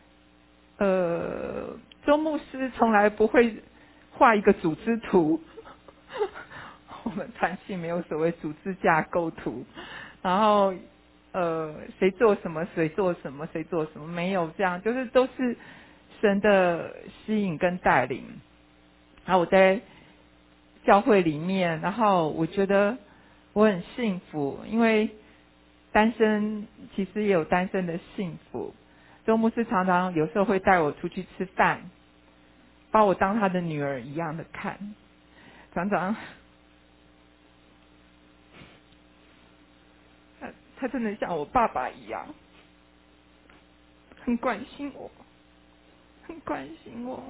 呃，周牧师从来不会画一个组织图，我们团契没有所谓组织架构图，然后呃，谁做什么，谁做什么，谁做什么，没有这样，就是都是神的吸引跟带领。然后我在教会里面，然后我觉得我很幸福，因为单身其实也有单身的幸福。周牧师常常有时候会带我出去吃饭，把我当他的女儿一样的看，常常他他真的像我爸爸一样，很关心我，很关心我。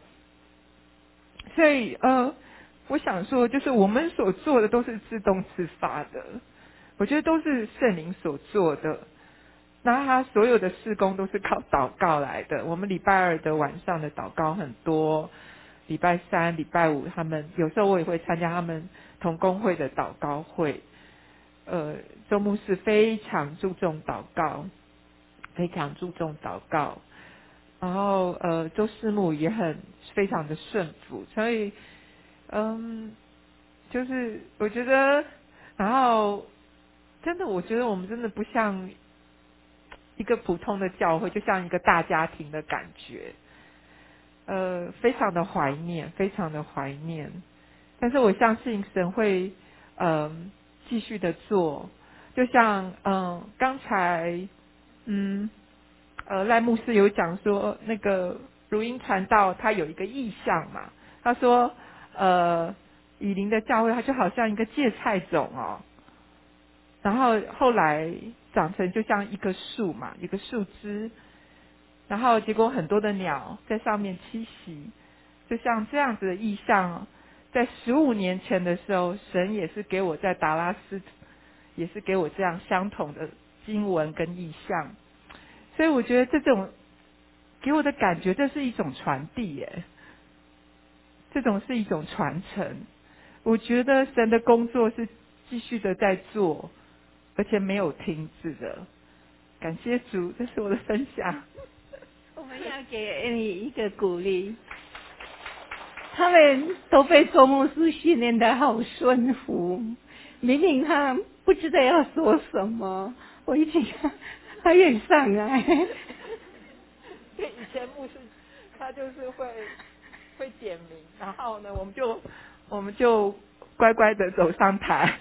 所以呃，我想说，就是我们所做的都是自动自发的，我觉得都是圣灵所做的。那他所有的事工都是靠祷告来的。我们礼拜二的晚上的祷告很多，礼拜三、礼拜五他们有时候我也会参加他们同工会的祷告会。呃，周牧师非常注重祷告，非常注重祷告。然后呃，周师母也很非常的顺服，所以嗯，就是我觉得，然后真的，我觉得我们真的不像一个普通的教会，就像一个大家庭的感觉，呃，非常的怀念，非常的怀念。但是我相信神会嗯、呃、继续的做，就像嗯、呃、刚才嗯。呃，赖牧师有讲说，那个如音传道他有一个意象嘛，他说，呃，以琳的教会它就好像一个芥菜种哦，然后后来长成就像一个树嘛，一个树枝，然后结果很多的鸟在上面栖息，就像这样子的意象，在十五年前的时候，神也是给我在达拉斯，也是给我这样相同的经文跟意象。所以我觉得这种给我的感觉，这是一种传递耶，这种是一种传承。我觉得神的工作是继续的在做，而且没有停止的。感谢主，这是我的分享。
我们要给你一个鼓励。他们都被周牧师训练得好顺服，明明他不知道要说什么，我一听他也上来。
对，以前牧师他就是会会点名，然后呢，我们就我们就乖乖的走上台。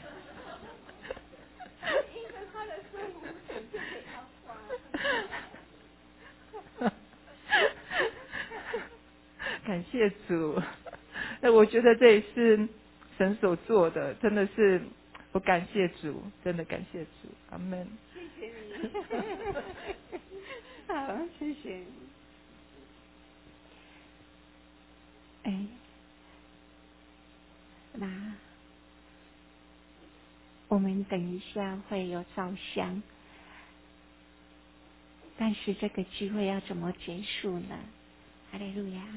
因为他的顺服神就给他发。
感谢主，那我觉得这也是神所做的，真的是我感谢主，真的感谢主，阿门。
谢谢你。好，谢谢你。哎，那我们等一下会有照相，但是这个聚会要怎么结束呢？哈利路亚。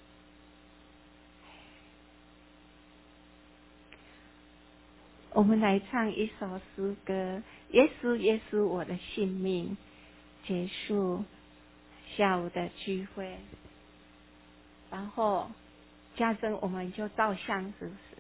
我们来唱一首诗歌，耶稣耶稣我的性命，结束下午的聚会，然后家珍我们就照相，是不是？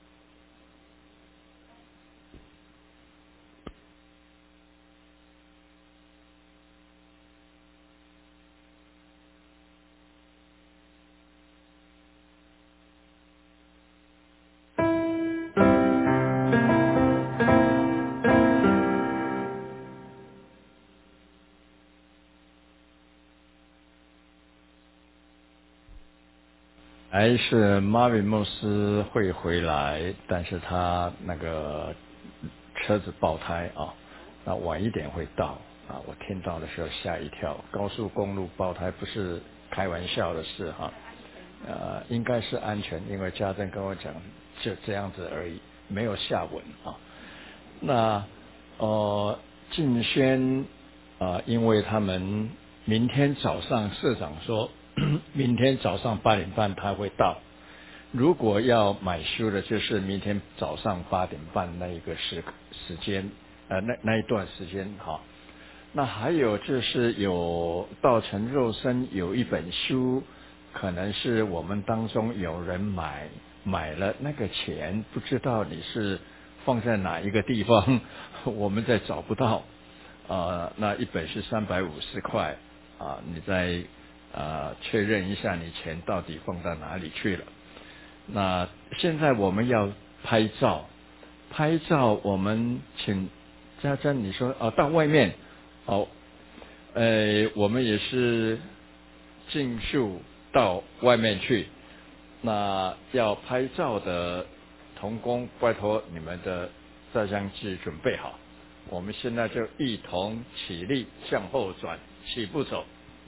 还是马维牧师会回来，但是他那个车子爆胎啊，那晚一点会到啊。我听到的时候吓一跳，高速公路爆胎不是开玩笑的事哈、啊，呃，应该是安全，因为家珍跟我讲就这样子而已，没有下文啊。那呃，静轩啊、呃，因为他们明天早上社长说。明天早上八点半他会到，如果要买书的，就是明天早上八点半那一个时时间，呃，那那一段时间哈。那还有就是有道成肉身有一本书，可能是我们当中有人买买了那个钱，不知道你是放在哪一个地方，我们再找不到。啊、呃，那一本是三百五十块啊，你在。啊、呃，确认一下你钱到底放到哪里去了。 那现在我们要拍照，拍照我们请嘉珍你说哦到外面，哦，呃我们也是尽数到外面去。那要拍照的同工，拜托你们的照相机准备好，我们现在就一同起立，向后转，起步走。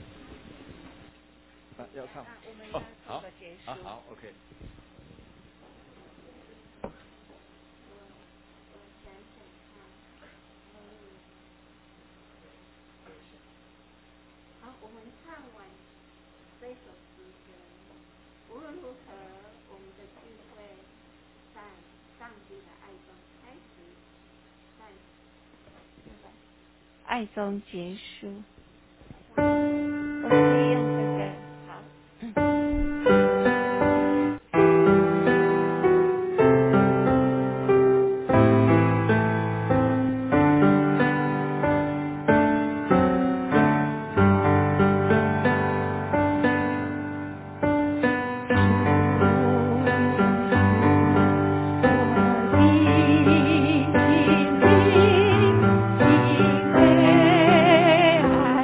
啊、要唱哦，好，好好 ，OK。
好，我们唱完这首诗歌，无论如何，我们的聚会在上帝的爱中开始，在爱中结束。我可以用这个，好。
我的心里因为爱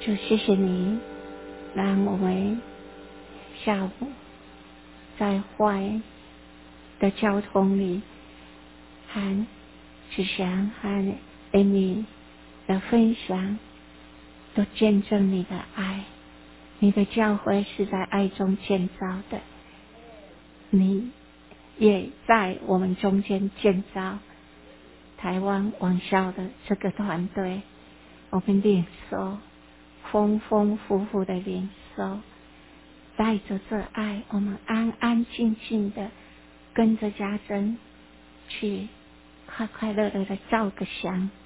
就谢谢你，让我们下午在坏的交通里，和志祥和艾米的分享，都见证你的爱。你的教会是在爱中建造的，你也在我们中间建造台湾王校的这个团队。我们领受，丰丰富富的领受，带着这爱，我们安安静静的跟着家珍去快快乐乐的照个相，